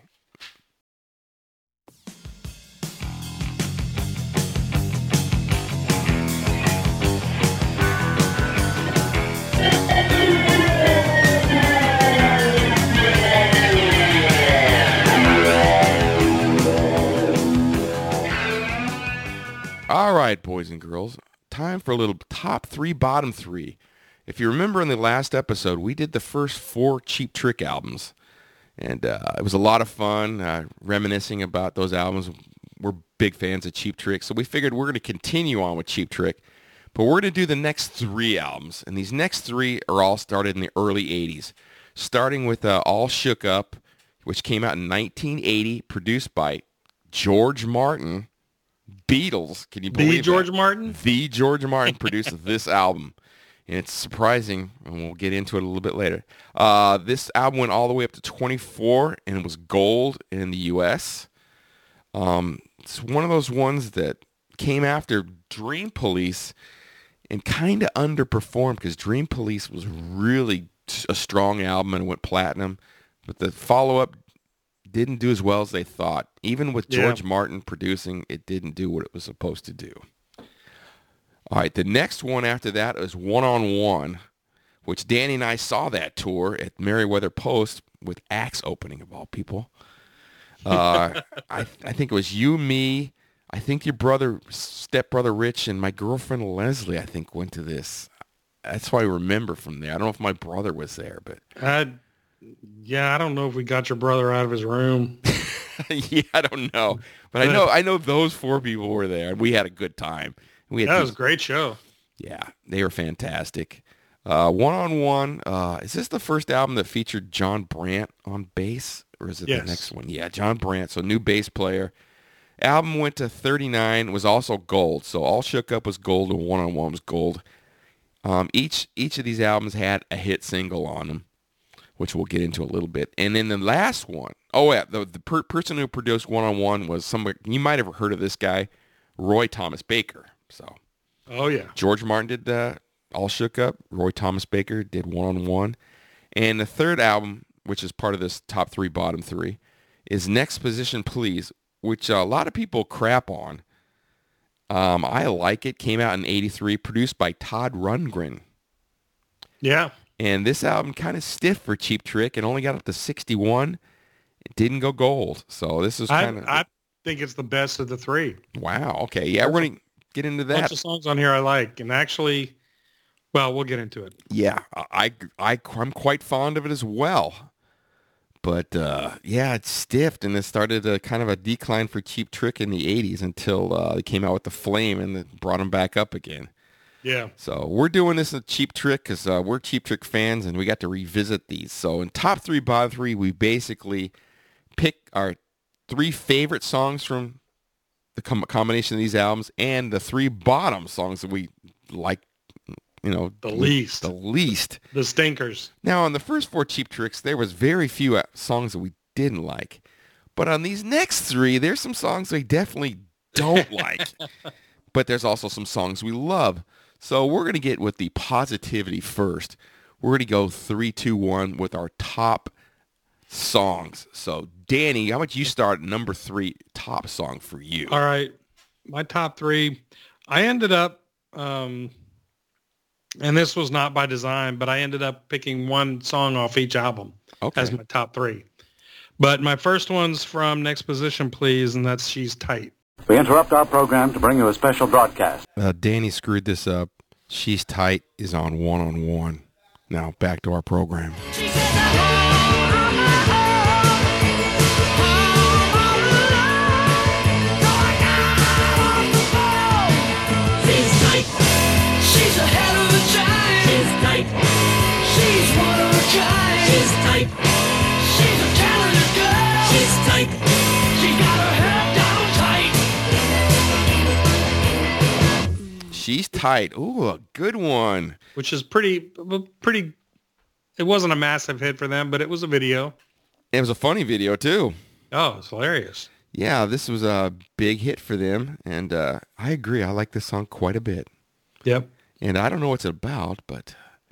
right, boys and girls, time for a little top three, bottom three. If you remember in the last episode, we did the first four Cheap Trick albums, and uh, it was a lot of fun uh, reminiscing about those albums. We're big fans of Cheap Trick, so we figured we're going to continue on with Cheap Trick, but we're going to do the next three albums, and these next three are all started in the early eighties, starting with uh, All Shook Up, which came out in nineteen eighty, produced by George Martin, Beatles. Can you believe The George that? Martin? The George Martin produced this album. And it's surprising, and we'll get into it a little bit later. Uh, this album went all the way up to twenty-four, and it was gold in the U S Um, it's one of those ones that came after Dream Police and kind of underperformed because Dream Police was really a strong album and went platinum. But the follow-up didn't do as well as they thought. Even with George Yeah. Martin producing, it didn't do what it was supposed to do. All right, the next one after that is One on One, which Danny and I saw that tour at Merriweather Post with Axe opening, of all people. Uh, I, I think it was you, me, I think your brother, stepbrother Rich, and my girlfriend Leslie, I think, went to this. That's what I remember from there. I don't know if my brother was there, but... I, yeah, I don't know if we got your brother out of his room. yeah, I don't know. But I know I know those four people were there, and we had a good time. We had That two- was a great show. Yeah, they were fantastic. Uh, One-on-One, uh, is this the first album that featured John Brandt on bass? Or is it Yes. the next one? Yeah, John Brandt, so new bass player. Album went to thirty-nine, was also gold. So All Shook Up was gold and One-on-One was gold. Um, each each of these albums had a hit single on them, which we'll get into a little bit. And then the last one, oh yeah, the, the per- person who produced One-on-One was somebody, you might have heard of this guy, Roy Thomas Baker. So Oh, yeah. George Martin did uh, All Shook Up. Roy Thomas Baker did One-on-One. And the third album, which is part of this top three, bottom three, is Next Position Please, which uh, a lot of people crap on. Um, I like it. Came out in eighty-three, produced by Todd Rundgren. Yeah. And this album kind of stiff for Cheap Trick and only got up to sixty-one. It didn't go gold. So this is I, kind of... I think it's the best of the three. Wow. Okay. Yeah, we're going to get into A bunch that. of songs on here I like. And actually, well, we'll get into it. Yeah, I, I, I'm quite fond of it as well. But, uh, yeah, it's stiffed, and it started a kind of a decline for Cheap Trick in the eighties until uh, they came out with The Flame and it brought them back up again. Yeah. So we're doing this at Cheap Trick because uh, we're Cheap Trick fans, and we got to revisit these. So in top three, bottom three, we basically pick our three favorite songs from the com- combination of these albums and the three bottom songs that we like, you know. The least. The least. The stinkers. Now, on the first four Cheap Tricks, there was very few uh, songs that we didn't like. But on these next three, there's some songs we definitely don't like. But there's also some songs we love. So we're going to get with the positivity first. We're going to go three, two, one with our top songs. So, Danny, how about you start number three top song for you? All right. My top three, I ended up, um, and this was not by design, but I ended up picking one song off each album Okay. as my top three. But my first one's from Next Position Please, and that's She's Tight. We interrupt our program to bring you a special broadcast. Uh, Danny screwed this up. She's Tight is on One-on-One. Now, back to our program. She's a hell of a giant. She's tight. She's one of a kind. She's tight. She's a talented girl. She's tight. She's got her head down tight. She's Tight. Ooh, a good one. Which is pretty, pretty, it wasn't a massive hit for them, but it was a video. It was a funny video, too. Oh, it's hilarious. Yeah, this was a big hit for them, and uh, I agree. I like this song quite a bit. Yep. And I don't know what it's about, but...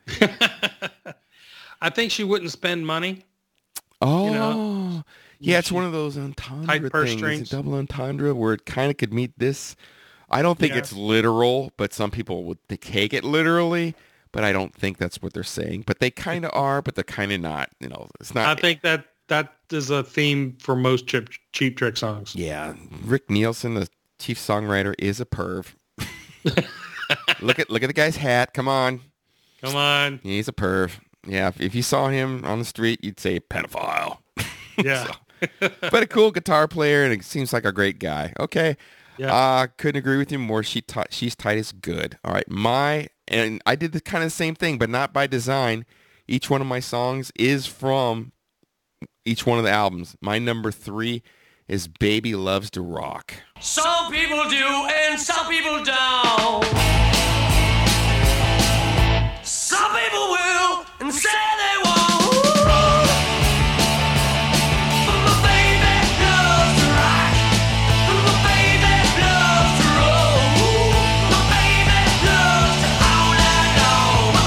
I think she wouldn't spend money. Oh, know, yeah, it's one of those entendre tight purse things, strings. a double entendre, where it kind of could meet this. I don't think Yeah. it's literal, but some people would take it literally, but I don't think that's what they're saying. But they kind of are, but they're kind of not. You know, it's not. I think that that is a theme for most Cheap, cheap Trick songs. Yeah, Rick Nielsen, the chief songwriter, is a perv. look at look at the guy's hat. Come on. Come on. He's a perv. Yeah, if, if you saw him on the street, you'd say pedophile. Yeah. So, but a cool guitar player, and it seems like a great guy. Okay. Yeah. Uh, couldn't agree with you more. She t- She's Tight is good. All right. My, and I did the kind of same thing, but not by design. Each one of my songs is from each one of the albums. My number three is Baby Loves to Rock. Some people do and some people don't. Some people will and say they won't. But my baby loves to rock. My baby loves to roll. My baby loves to all night long. My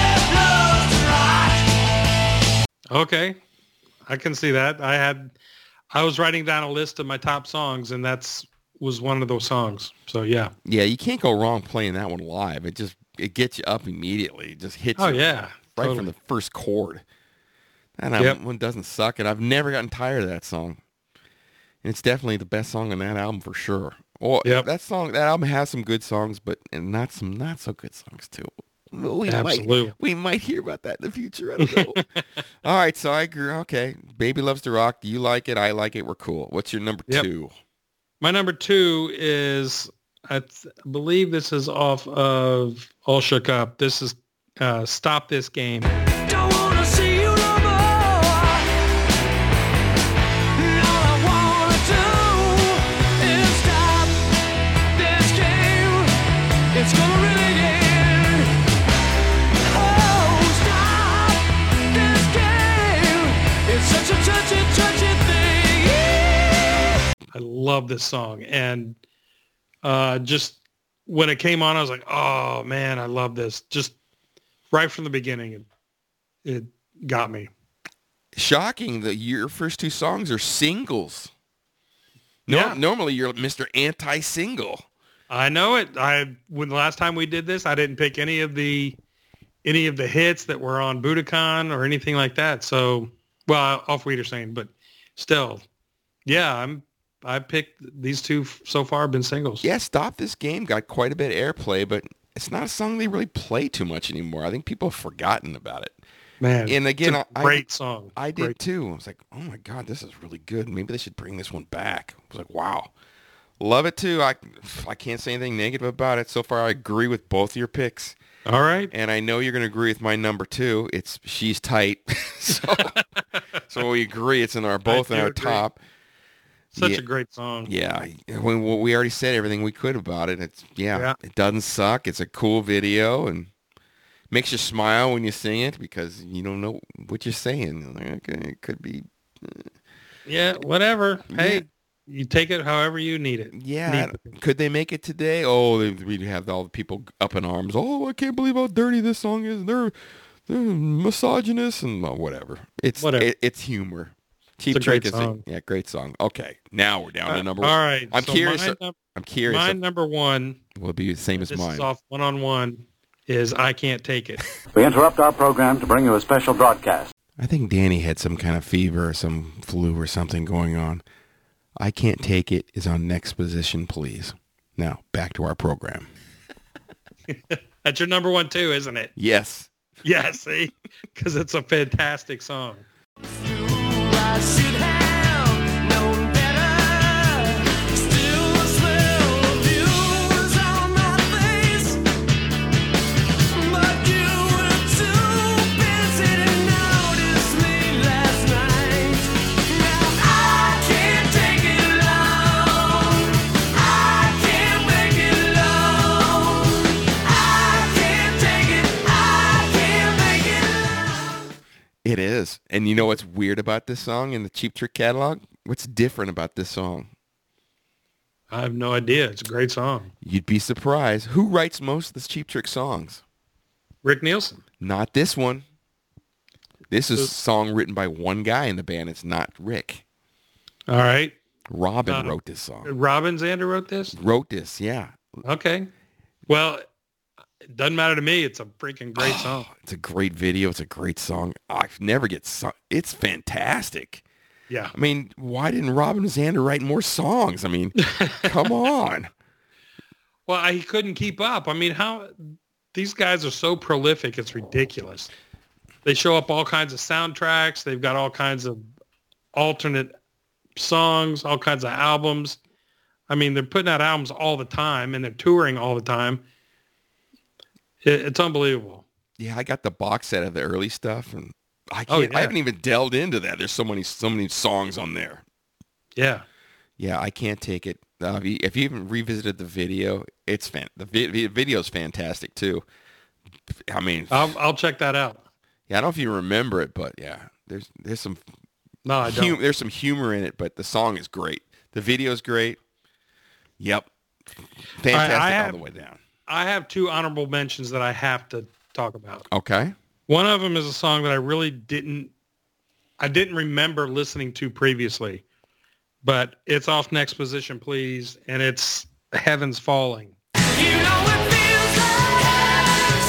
baby loves to rock. Okay. I can see that. I had, I was writing down a list of my top songs, and that's was one of those songs. So yeah. Yeah, you can't go wrong playing that one live. It just it gets you up immediately. It just hits Oh you yeah. right totally. from the first chord. And Yep. that one doesn't suck, and I've never gotten tired of that song. And it's definitely the best song on that album for sure. Well, Yep. that song, that album has some good songs, but and not some not so good songs too. We Absolutely. might we might hear about that in the future. I don't know. All right, so I agree. Okay, Baby Loves to Rock. You like it. I like it. We're cool. What's your number Yep. two? My number two is, I th- believe this is off of All Shook Up. This is uh, Stop This Game. Don't wanna see you no more. All I wanna do is stop this game. It's gonna really end. Oh, stop this game. It's such a touchy, touchy thing. I love this song. And uh, just when it came on, I was like, oh, man, I love this. Just right from the beginning, it, it got me. Shocking that your first two songs are singles. No, Yeah. Normally you're Mister Anti-Single. I know it. I when the last time we did this, I didn't pick any of the any of the hits that were on Budokan or anything like that. So, well, off Wiedersehen, but still, yeah, I'm I picked these two f- so far have been singles. Yeah, Stop This Game got quite a bit of airplay, but it's not a song they really play too much anymore. I think people have forgotten about it. Man, And again, it's a I- great song. I did Great. too. I was like, oh my God, this is really good. Maybe they should bring this one back. I was like, wow. Love it too. I, I can't say anything negative about it. So far, I agree with both of your picks. All right. And I know you're going to agree with my number two. It's She's Tight. so, so we agree. It's in our both in do our agree. top. Such Yeah. a great song. Yeah, we, we already said everything we could about it. It's yeah, Yeah. It doesn't suck. It's a cool video and makes you smile when you sing it because you don't know what you're saying. Like, okay, it could be Yeah, whatever. Hey, Yeah. you take it however you need it. yeah. Need- Could they make it today? Oh, they, we'd have all the people up in arms. Oh, I can't believe how dirty this song is. They're they're misogynist and uh, whatever. It's Whatever. It, it's humor. Cheap It's a great Trick is a- song. yeah, great song. Okay, now we're down to Uh, number. all right. I'm so curious. My, num- I'm curious. my if- number one, will be the same as this mine. is off one-on-one, is I Can't Take It. We interrupt our program to bring you a special broadcast. I think Danny had some kind of fever or some flu or something going on. I Can't Take It is on next position, please. Now, back to our program. That's your number one too, isn't it? Yes. Yeah, see? Because it's a fantastic song. I should have known better. Still the smell of you is on my face. But you were too busy to notice me last night. Now I can't take it alone. I can't make it alone. I can't take it. I can't make it alone. It is. And you know what's weird about this song in the Cheap Trick catalog? What's different about this song? I have no idea. It's a great song. You'd be surprised. Who writes most of the Cheap Trick songs? Rick Nielsen. Not this one. This is a This- song written by one guy in the band. It's not Rick. All right. Robin Uh, wrote this song. Robin Zander wrote this? Wrote this, yeah. Okay. Well, it doesn't matter to me. It's a freaking great song. It's a great video. It's a great song. I never get so- it's fantastic. Yeah. I mean, why didn't Robin Zander write more songs? I mean, come on. Well, I, he couldn't keep up. I mean, how these guys are so prolific, it's ridiculous. They show up all kinds of soundtracks. They've got all kinds of alternate songs, all kinds of albums. I mean, they're putting out albums all the time, and they're touring all the time. It, it's unbelievable. Yeah, I got the box set of the early stuff, and I can't. Oh, yeah. I haven't even delved into that. There's so many, so many songs on there. Yeah. Yeah, I can't take it. Uh, if, you, if you even revisited the video, it's fan. The vi- video's fantastic too. I mean, I'll I'll check that out. yeah, I don't know if you remember it, but yeah, there's there's some No, I don't. hum- there's some humor in it, but the song is great. The video's great. Yep, fantastic I all have- the way down. I have two honorable mentions that I have to talk about. Okay. One of them is a song that I really didn't, I didn't remember listening to previously, but it's off Next Position, Please, and it's Heaven's Falling. You know it feels like heaven's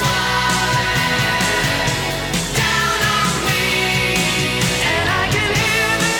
falling down on me, and I can hear the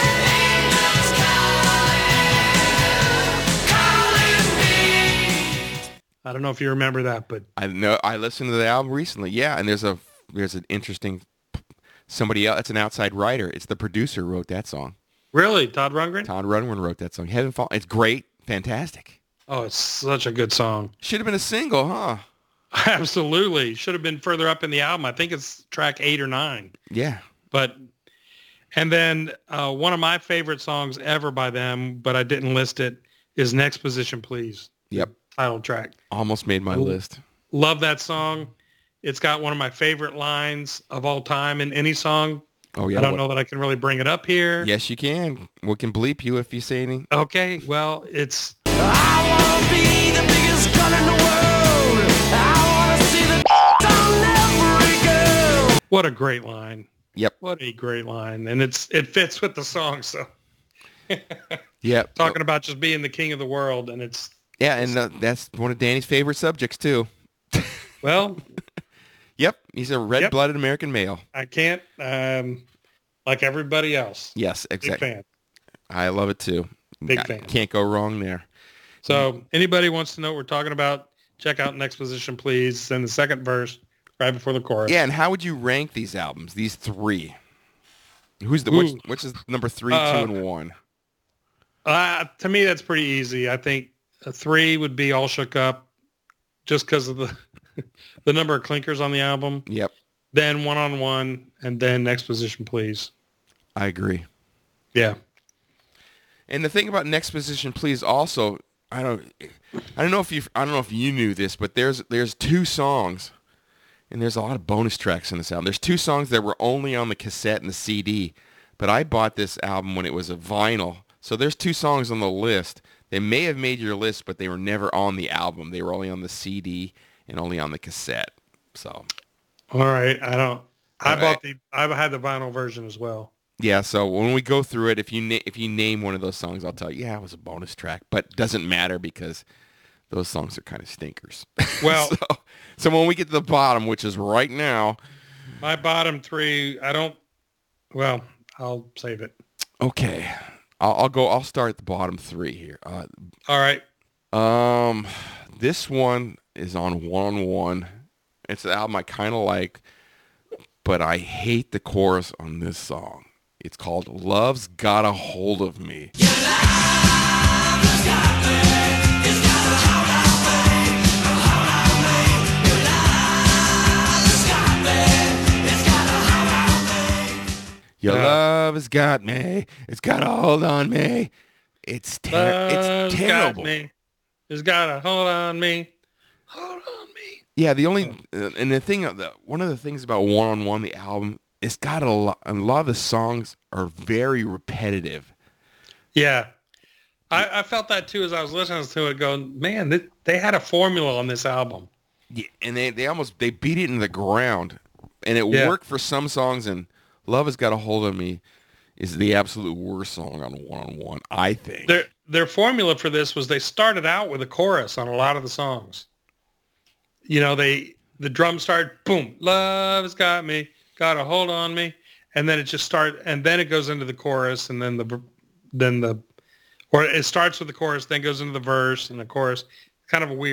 angels calling, calling me. I don't know if you remember that, but I know I listened to the album recently. Yeah, and there's a there's an interesting somebody else. It's an outside writer. It's the producer who wrote that song. really, Todd Rundgren? Todd Rundgren wrote that song. Heaven Fall. It's great, fantastic. Oh, it's such a good song. Should have been a single, huh? Absolutely. Should have been further up in the album. I think it's track eight or nine. Yeah. But, and then uh, one of my favorite songs ever by them, but I didn't list it, is Next Position, Please. Yep. Title track. Almost made my Ooh. list. Love that song. It's got one of my favorite lines of all time in any song. Oh yeah. I don't what- know that I can really bring it up here. Yes, you can. We can bleep you if you say anything. Okay, well, it's I wanna be the biggest gun in the world. I wanna see the on every girl. what a great line. Yep. What a great line. And it's it fits with the song. So Yep. talking about just being the king of the world, and it's, Yeah, and uh, that's one of Danny's favorite subjects too. well, Yep. He's a red-blooded American male. I can't, um, like everybody else. Yes, Big exactly. fan. I love it too. Big I fan. Can't go wrong there. So anybody wants to know what we're talking about, check out Next Position, Please. And the second verse right before the chorus. Yeah, and how would you rank these albums? These three. Who's the which, Ooh. which is number three, Uh, two, and one? Uh, to me, that's pretty easy. I think a three would be All Shook Up just because of the the number of clinkers on the album. Yep, Then One on One, and then Next Position, Please. I agree. Yeah. And the thing about Next Position, Please, also, I don't, I don't know if you, I don't know if you knew this, but there's there's two songs, and there's a lot of bonus tracks in this album. There's two songs that were only on the cassette and the C D, but I bought this album when it was a vinyl. So there's two songs on the list. They may have made your list, but they were never on the album. They were only on the C D and only on the cassette. So All right. I don't. I All right. bought the. I had the vinyl version as well. yeah, so when we go through it, if you na- if you name one of those songs, I'll tell you, yeah, it was a bonus track, but it doesn't matter because those songs are kind of stinkers. Well, so, so when we get to the bottom, which is right now, my bottom three. I don't. Well, I'll save it. okay, I'll, I'll go. I'll start at the bottom three here. Uh, All right. um, this one is on one on one. It's an album I kind of like, but I hate the chorus on this song. It's called "Love's Got a Hold of Me." Your Yeah. love has got me. It's got a hold on me. It's ter- it's Love's terrible. Got me. It's got a hold on me. Hold on me. Yeah, the only uh, and the thing, the, one of the things about One on One, the album, it's got a lot. A lot of the songs are very repetitive. Yeah. I, I felt that too as I was listening to it going, man, they, they had a formula on this album. Yeah, and they, they almost they beat it in the ground, and it Yeah. worked for some songs. And "Love Has Got a Hold of Me" is the absolute worst song on One on One, I think. Their their formula for this was they started out with a chorus on a lot of the songs. You know, they the drums start, boom, love has got me, got a hold on me, and then it just start, and then it goes into the chorus, and then the then the or it starts with the chorus, then goes into the verse and the chorus. Kind of a weird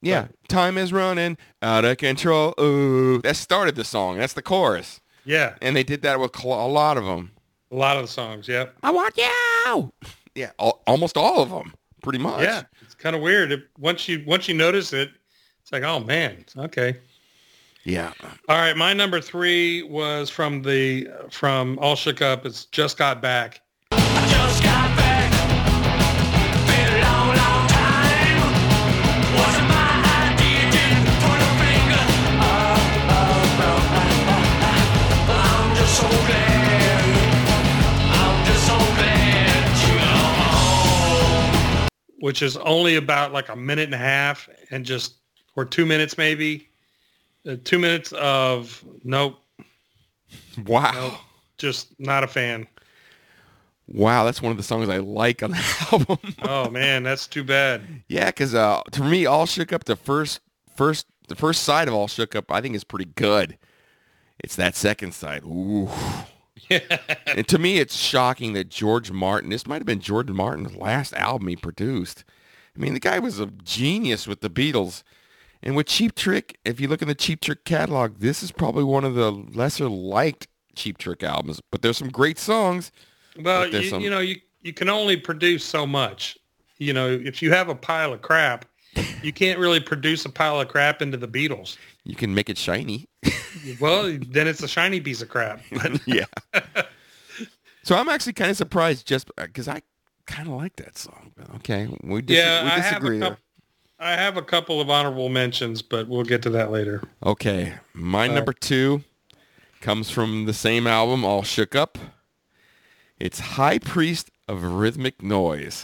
Yeah, time is running out of control. Ooh, that started the song. That's the chorus. Yeah, And they did that with cl- a lot of them. a lot of the songs. Yep. I want you. Yeah, al- almost all of them, pretty much. Yeah, it's kind of weird. It, once you once you notice it, it's like, oh man, okay. Yeah. All right, my number three was from the from All Shook Up. It's Just Got Back. I just got back. Been a long, long time. Wasn't my idea. Didn't put a finger. Oh, oh, oh, oh, oh. I'm just so glad. I'm just so glad you're home. Which is only about like a minute and a half, and just or two minutes maybe. Uh, two minutes of nope, Wow. nope, just not a fan. Wow, that's one of the songs I like on the album. Oh man, that's too bad. Yeah, because uh, to me, All Shook Up, the first, first, the first side of All Shook Up, I think is pretty good. It's that second side. Ooh. Yeah. And to me, it's shocking that George Martin, this might have been George Martin's last album he produced. I mean, the guy was a genius with the Beatles. And with Cheap Trick, if you look in the Cheap Trick catalog, this is probably one of the lesser liked Cheap Trick albums. But there's some great songs. Well, But there's you, some- you know, you you can only produce so much. You know, if you have a pile of crap, you can't really produce a pile of crap into the Beatles. You can make it shiny. Well, then it's a shiny piece of crap. Yeah. So I'm actually kind of surprised just because I kind of like that song. But okay, we, dis- yeah, we I have disagree a there. couple. I have a couple of honorable mentions, but we'll get to that later. Okay, my Uh, number two comes from the same album, All Shook Up. It's High Priest of Rhythmic Noise.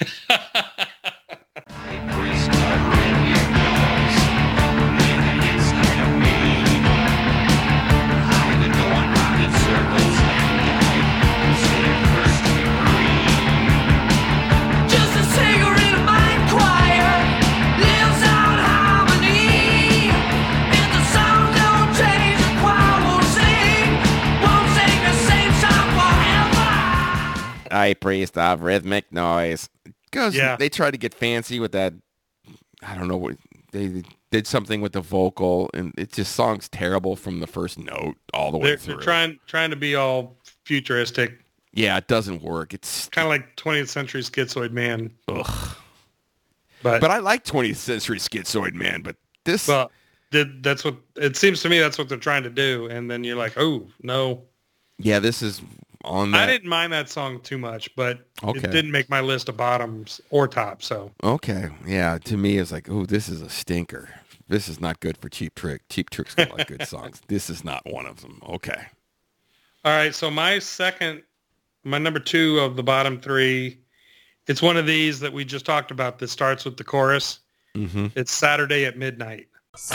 Just a singer in a mind choir lives out harmony. If the song don't change, the choir won't sing, won't sing the same song forever. High Priest of Rhythmic Noise. Because Yeah. they tried to get fancy with that. I don't know what they did something with the vocal, and it just song's terrible from the first note all the way They're, through. they're trying trying to be all futuristic, yeah, it doesn't work. It's kind of like twentieth century Schizoid Man. ugh. But, But I like twentieth century Schizoid Man. But this, well, did, that's what it seems to me. That's what they're trying to do, and then you're like, oh no. yeah, this is on that. I didn't mind that song too much, but Okay. it didn't make my list of bottoms or tops. So Okay, yeah. To me, it's like, oh, this is a stinker. This is not good for Cheap Trick. Cheap Trick's got a lot of good songs. This is not one of them. Okay. all right, so my second, my number two of the bottom three, it's one of these that we just talked about that starts with the chorus. Mm-hmm. It's Saturday at Midnight.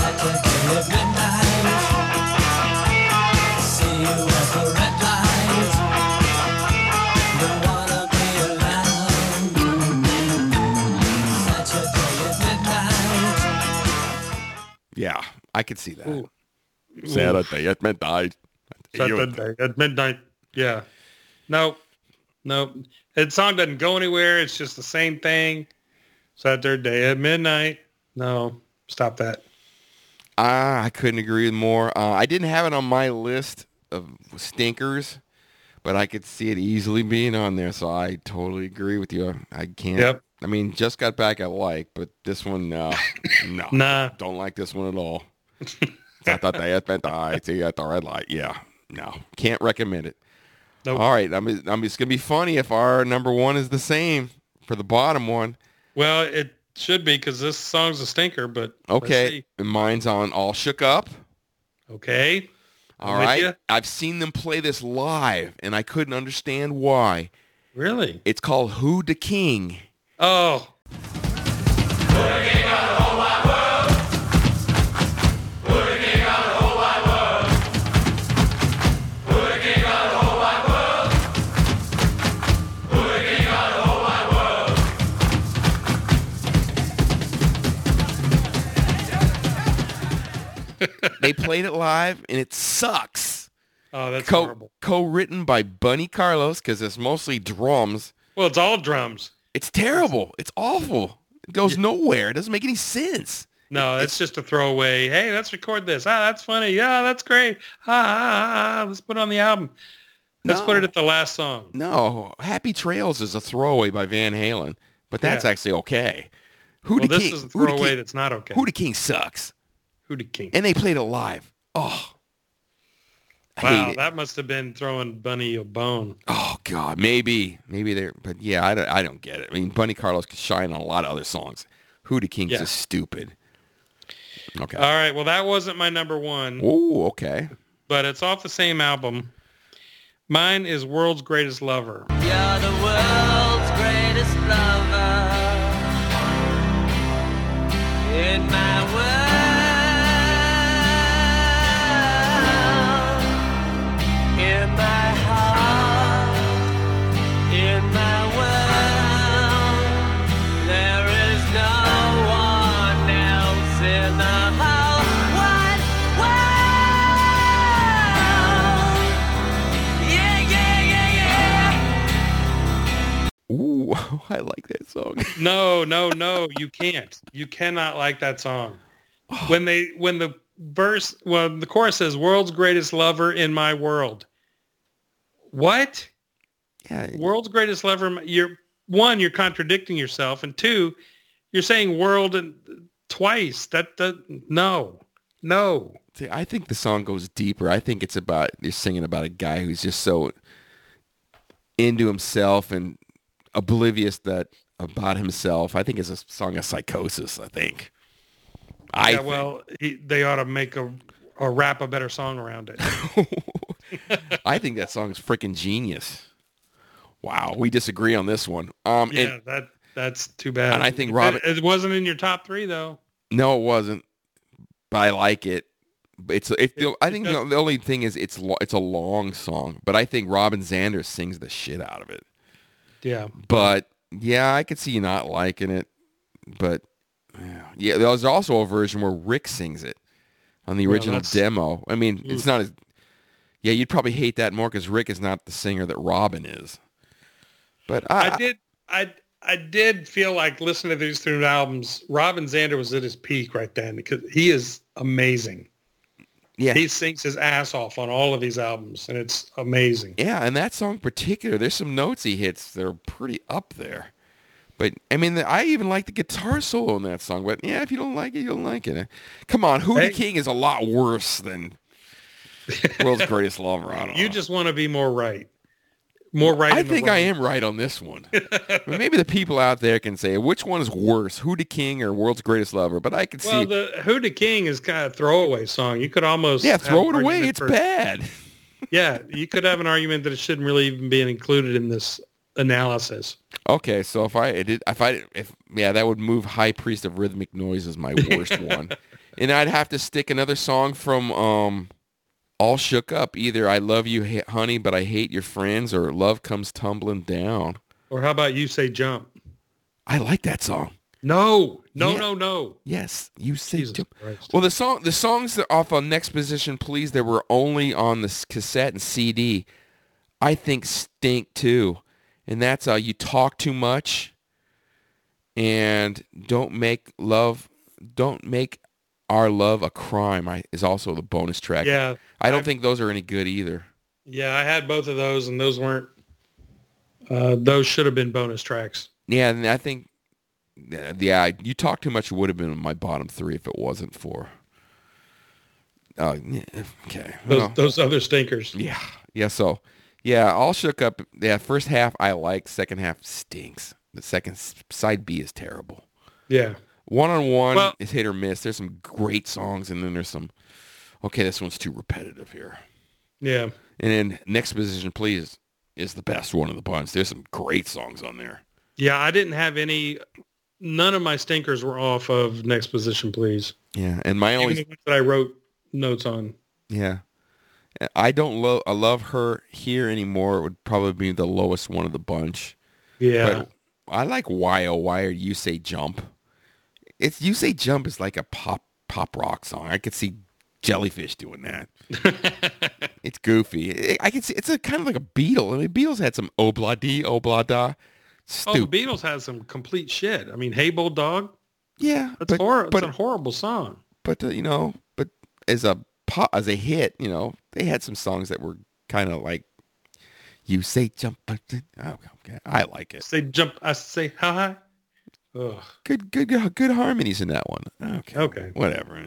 Yeah, I could see that. Ooh. Saturday at midnight. Saturday at midnight. Yeah. No, no. The song doesn't go anywhere. It's just the same thing. Saturday at midnight. No, stop that. Ah, I couldn't agree more. Uh, I didn't have it on my list of stinkers, but I could see it easily being on there. So I totally agree with you. I can't. Yep. I mean, Just Got Back I like, but this one, no. no. Nah. Don't like this one at all. Saturday at midnight. See at the red light. Yeah. No. Can't recommend it. Nope. All right. I mean, I mean, it's going to be funny if our number one is the same for the bottom one. Well, it should be because this song's a stinker, but let's Okay. see. And mine's on All Shook Up. Okay. All I'm with right. ya. I've seen them play this live, and I couldn't understand why. Really? It's called Who the King. Oh, They played it live, and it sucks. oh, that's Co- horrible. co-written by Bunny Carlos, because it's mostly drums. Well, it's all drums. It's terrible. It's awful. It goes nowhere. It doesn't make any sense. No, it's just a throwaway. Hey, let's record this. Ah, that's funny. Yeah, that's great. Ah, ah, ah, ah, let's put it on the album. Let's No. put it at the last song. No, Happy Trails is a throwaway by Van Halen, but that's Yeah. actually okay. Who Well, the this King? is a Who the throwaway King- that's not okay. Who the King sucks, Who the King? and they played it live. Oh, I Wow, hate it. that must have been throwing Bunny a bone. Oh God, maybe, maybe they're, but yeah, I don't, I don't get it. I mean, Bunny Carlos could shine on a lot of other songs. Who the King's Yeah. just stupid. Okay. All right, well, that wasn't my number one, Oh, okay. but it's off the same album. Mine is World's Greatest Lover. You're the world's greatest lover. In my world, in my heart, in my world, there is no one else in the whole wide world. Yeah, yeah, yeah, yeah. Ooh, I like that song. No, no, no, you can't. You cannot like that song. When they, when the verse, well, the chorus says, "World's greatest lover in my world." What? Yeah, World's greatest lover? You're one, you're contradicting yourself, and two, you're saying world and twice. That, that no, no. see, I think the song goes deeper. I think it's about you're singing about a guy who's just so into himself and oblivious that about himself. I think it's a song of psychosis. I think. I yeah, think. well, he, they ought to make a, or rap a better song around it. I think that song's freaking genius. Wow, we disagree on this one. Um, Yeah, and, that that's too bad. and I think Robin- It, it wasn't in your top three though. no, it wasn't. But I like it. But It's it, It- I it think does- the, the only thing is it's lo, it's a long song, but I think Robin Zander sings the shit out of it. Yeah. But yeah, I could see you not liking it. But yeah, yeah, there's also a version where Rick sings it on the Well, original that's- demo. I mean, it's Oof. not as yeah, you'd probably hate that more because Rick is not the singer that Robin is. But I, I did I I did feel like listening to these three albums, Robin Zander was at his peak right then because he is amazing. yeah, He sings his ass off on all of these albums and it's amazing. yeah, and that song in particular, there's some notes he hits that are pretty up there. But I mean, I even like the guitar solo in that song. But yeah, if you don't like it, you don't like it. Come on, Who Hey. the King is a lot worse than World's Greatest Lover. I don't know. You just want to be more right. More right. I in the think I wrong. am right on this one. Maybe the people out there can say which one is worse, Who the King or World's Greatest Lover. But I can Well, see, the Who the King is kind of a throwaway song. You could almost yeah, have throw an it away. argument It's for- bad. Yeah, you could have an argument that it shouldn't really even be included in this analysis. Okay, so if I did, if I, if yeah, that would move High Priest of Rhythmic Noise as my worst one, and I'd have to stick another song from um, All Shook Up. Either I Love You, Ha- Honey, but I Hate Your Friends, or Love Comes Tumbling Down. Or how about You Say Jump? I like that song. No, no, Yeah. no, no. Yes, you say. Jesus jump. Christ. Well, the song, the songs that off on Next Position, Please, that were only on the s- cassette and C D, I think stink too, and that's uh, You Talk Too Much, and Don't Make Love, Don't Make Our Love a Crime. I is also the bonus track. Yeah, I don't I've- think those are any good either. yeah, I had both of those, and those weren't. Uh, those should have been bonus tracks. Yeah, and I think, uh, yeah, You Talk Too Much would have been in my bottom three if it wasn't for. Uh, yeah, okay. Those, Well. those other stinkers. Yeah. Yeah. So, yeah, All Shook Up. Yeah, first half I like. Second half stinks. The second s- side B is terrible. Yeah, One on one Well- is hit or miss. There's some great songs, and then there's some. Okay, this one's too repetitive here. yeah. And then Next Position, Please, is the best one of the bunch. There's some great songs on there. Yeah, I didn't have any. None of my stinkers were off of Next Position, Please. Yeah, and my Even only the ones that I wrote notes on. yeah, I don't love I love her here anymore. It would probably be the lowest one of the bunch. Yeah, But I like Why Oh Why or You Say Jump. It's You Say Jump is like a pop pop rock song. I could see Jellyfish doing that. It's goofy. I can see it's a kind of like a Beatle. I mean, Beatles had some obla dee, obla da. oh, the Stupid. Beatles had some complete shit. I mean, Hey Bulldog. Yeah, That's but horrible. but It's a horrible song. but uh, you know, but as a pop, as a hit, you know, they had some songs that were kind of like, you say jump, oh, okay, I like it. Say jump. I say hi. Ugh. Good, good, good, good harmonies in that one. Okay, Okay. whatever.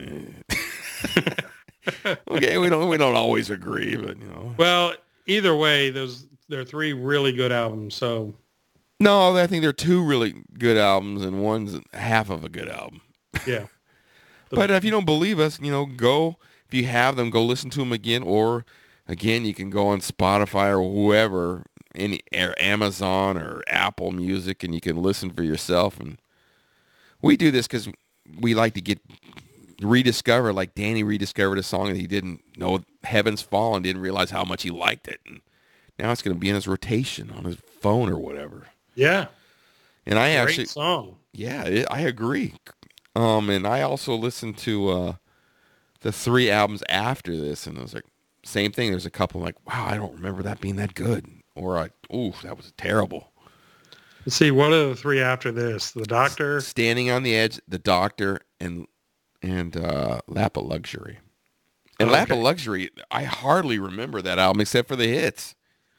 Okay, we don't we don't always agree, but you know. Well, either way, those they're three really good albums. So No, I think they're two really good albums, and one's half of a good album. yeah. But if you don't believe us, you know, go, if you have them, go listen to them again. Or, again, you can go on Spotify or whoever, any, or Amazon or Apple Music, and you can listen for yourself. And we do this because we like to get, rediscover, like Danny rediscovered a song that he didn't know, Heaven's Fallen, didn't realize how much he liked it. And now it's going to be in his rotation on his phone or whatever. Yeah. And I Great actually, song. yeah, it, I agree. Um, and I also listened to uh, the three albums after this, and it was like, same thing. There's a couple like, wow, I don't remember that being that good. Or, I, ooh, that was terrible. Let's see. What are the three after this? The Doctor. Standing on the Edge, The Doctor, and and uh, Lap of Luxury. And Oh, Lap of okay. Luxury, I hardly remember that album except for the hits.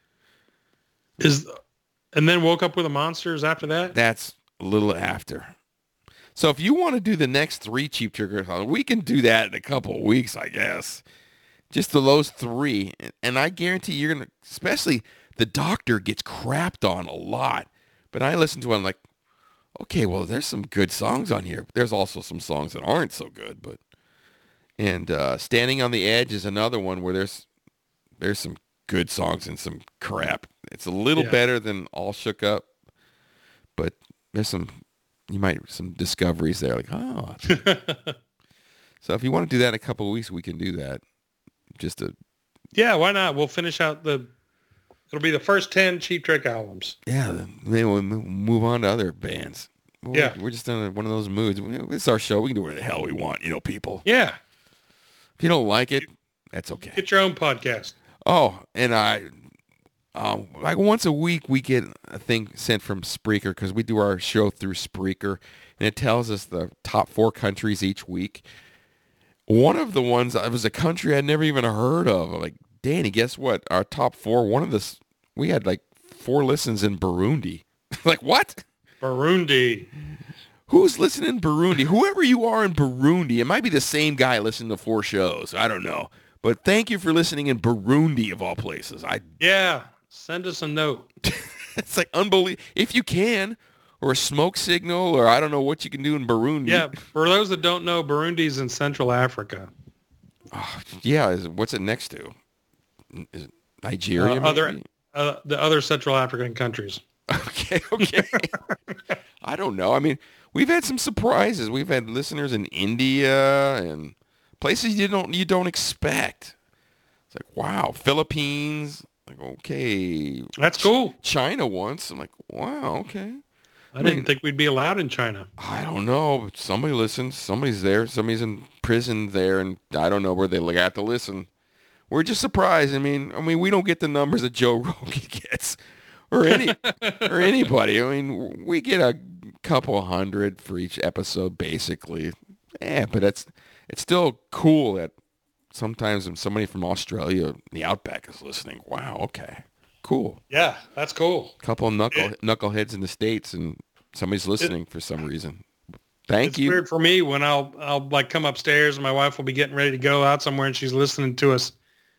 Is and then Woke Up with the Monsters after that. That's a little after. So if you want to do the next three Cheap Trick songs, we can do that in a couple of weeks, I guess. Just the those three. And I guarantee you're going to, especially The Doctor gets crapped on a lot. But I listen to it, I'm like, okay, well, there's some good songs on here. There's also some songs that aren't so good. But And uh, Standing on the Edge is another one where there's there's some good songs and some crap. It's a little Yeah. better than All Shook Up. But there's some... You might some discoveries there, like oh. So if you want to do that in a couple of weeks, we can do that. Just to Yeah, why not? We'll finish out the. It'll be the first ten Cheap Trick albums. yeah, then maybe we'll mo- move on to other bands. We're, Yeah. we're just in one of those moods. It's our show. We can do whatever the hell we want, you know, people. Yeah, If you don't like it, that's okay. get your own podcast. Oh, and I, um, like once a week we get a thing sent from Spreaker because we do our show through Spreaker, and it tells us the top four countries each week. One of the ones, it was a country I'd never even heard of. I'm like, Danny, guess what? Our top four, one of the, we had like four listens in Burundi. Like, what? Burundi. Who's listening in Burundi? Whoever you are in Burundi, it might be the same guy listening to four shows. I don't know. But thank you for listening in Burundi, of all places. I Yeah, send us a note. It's like unbelievable. If you can, or a smoke signal, or I don't know what you can do in Burundi. Yeah, for those that don't know, Burundi's in Central Africa. Yeah, is, what's it next to? Is it Nigeria? Uh, other maybe? uh, the other Central African countries. Okay, okay. I don't know. I mean, we've had some surprises. We've had listeners in India and places you don't you don't expect. It's like, wow, Philippines. Like, okay. That's cool. China once. I'm like, wow, okay. I didn't think we'd be allowed in China. I don't know. But somebody listens. Somebody's there. Somebody's in prison there, and I don't know where they got to listen. We're just surprised. I mean, I mean, we don't get the numbers that Joe Rogan gets, or any, or anybody. I mean, we get a couple hundred for each episode, basically. Yeah, but it's it's still cool that sometimes when somebody from Australia, the Outback, is listening. Wow. Okay. Cool. Yeah, that's cool. Couple of knuckle knuckleheads in the States, and somebody's listening for some reason. Thank It's you. weird for me when I'll I'll like come upstairs and my wife will be getting ready to go out somewhere and she's listening to us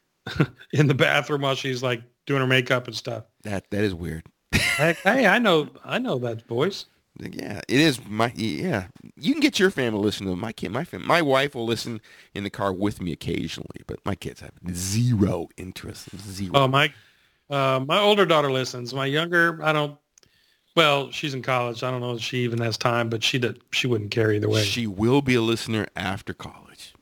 in the bathroom while she's like doing her makeup and stuff. That that is weird. Like, hey, I know I know that voice. Yeah, it is. My yeah, you can get your family to listen to them. My kid, my fam- my wife will listen in the car with me occasionally, but my kids have zero interest. Zero. Oh, my uh, my older daughter listens. My younger, I don't. Well, she's in college. I don't know if she even has time, but she did. She wouldn't care either way. She will be a listener after college.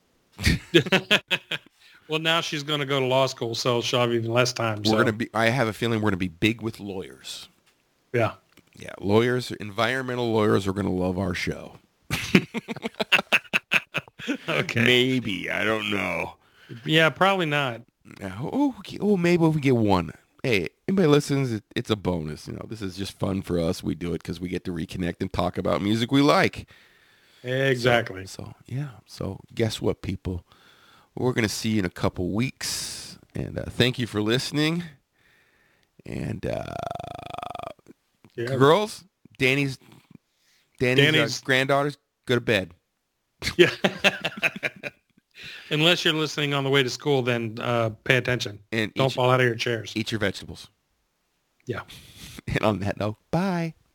Well, now she's going to go to law school, so she'll have even less time. We're so. gonna be. I have a feeling we're gonna be big with lawyers. Yeah. Yeah, lawyers, environmental lawyers are gonna love our show. Okay. Maybe, I don't know. Yeah, probably not. Yeah, Oh, okay. oh, maybe if we get one. Hey, anybody listens, it, it's a bonus. You know, this is just fun for us. We do it because we get to reconnect and talk about music we like. Exactly. So, so yeah. So guess what, people? We're gonna see you in a couple weeks, and uh, thank you for listening. And uh, Yeah. girls, Danny's Danny's, Danny's- Uh, granddaughters, go to bed. Yeah. Unless you're listening on the way to school, then uh, pay attention. And Don't eat, fall out of your chairs. eat your vegetables. Yeah. And on that note, bye.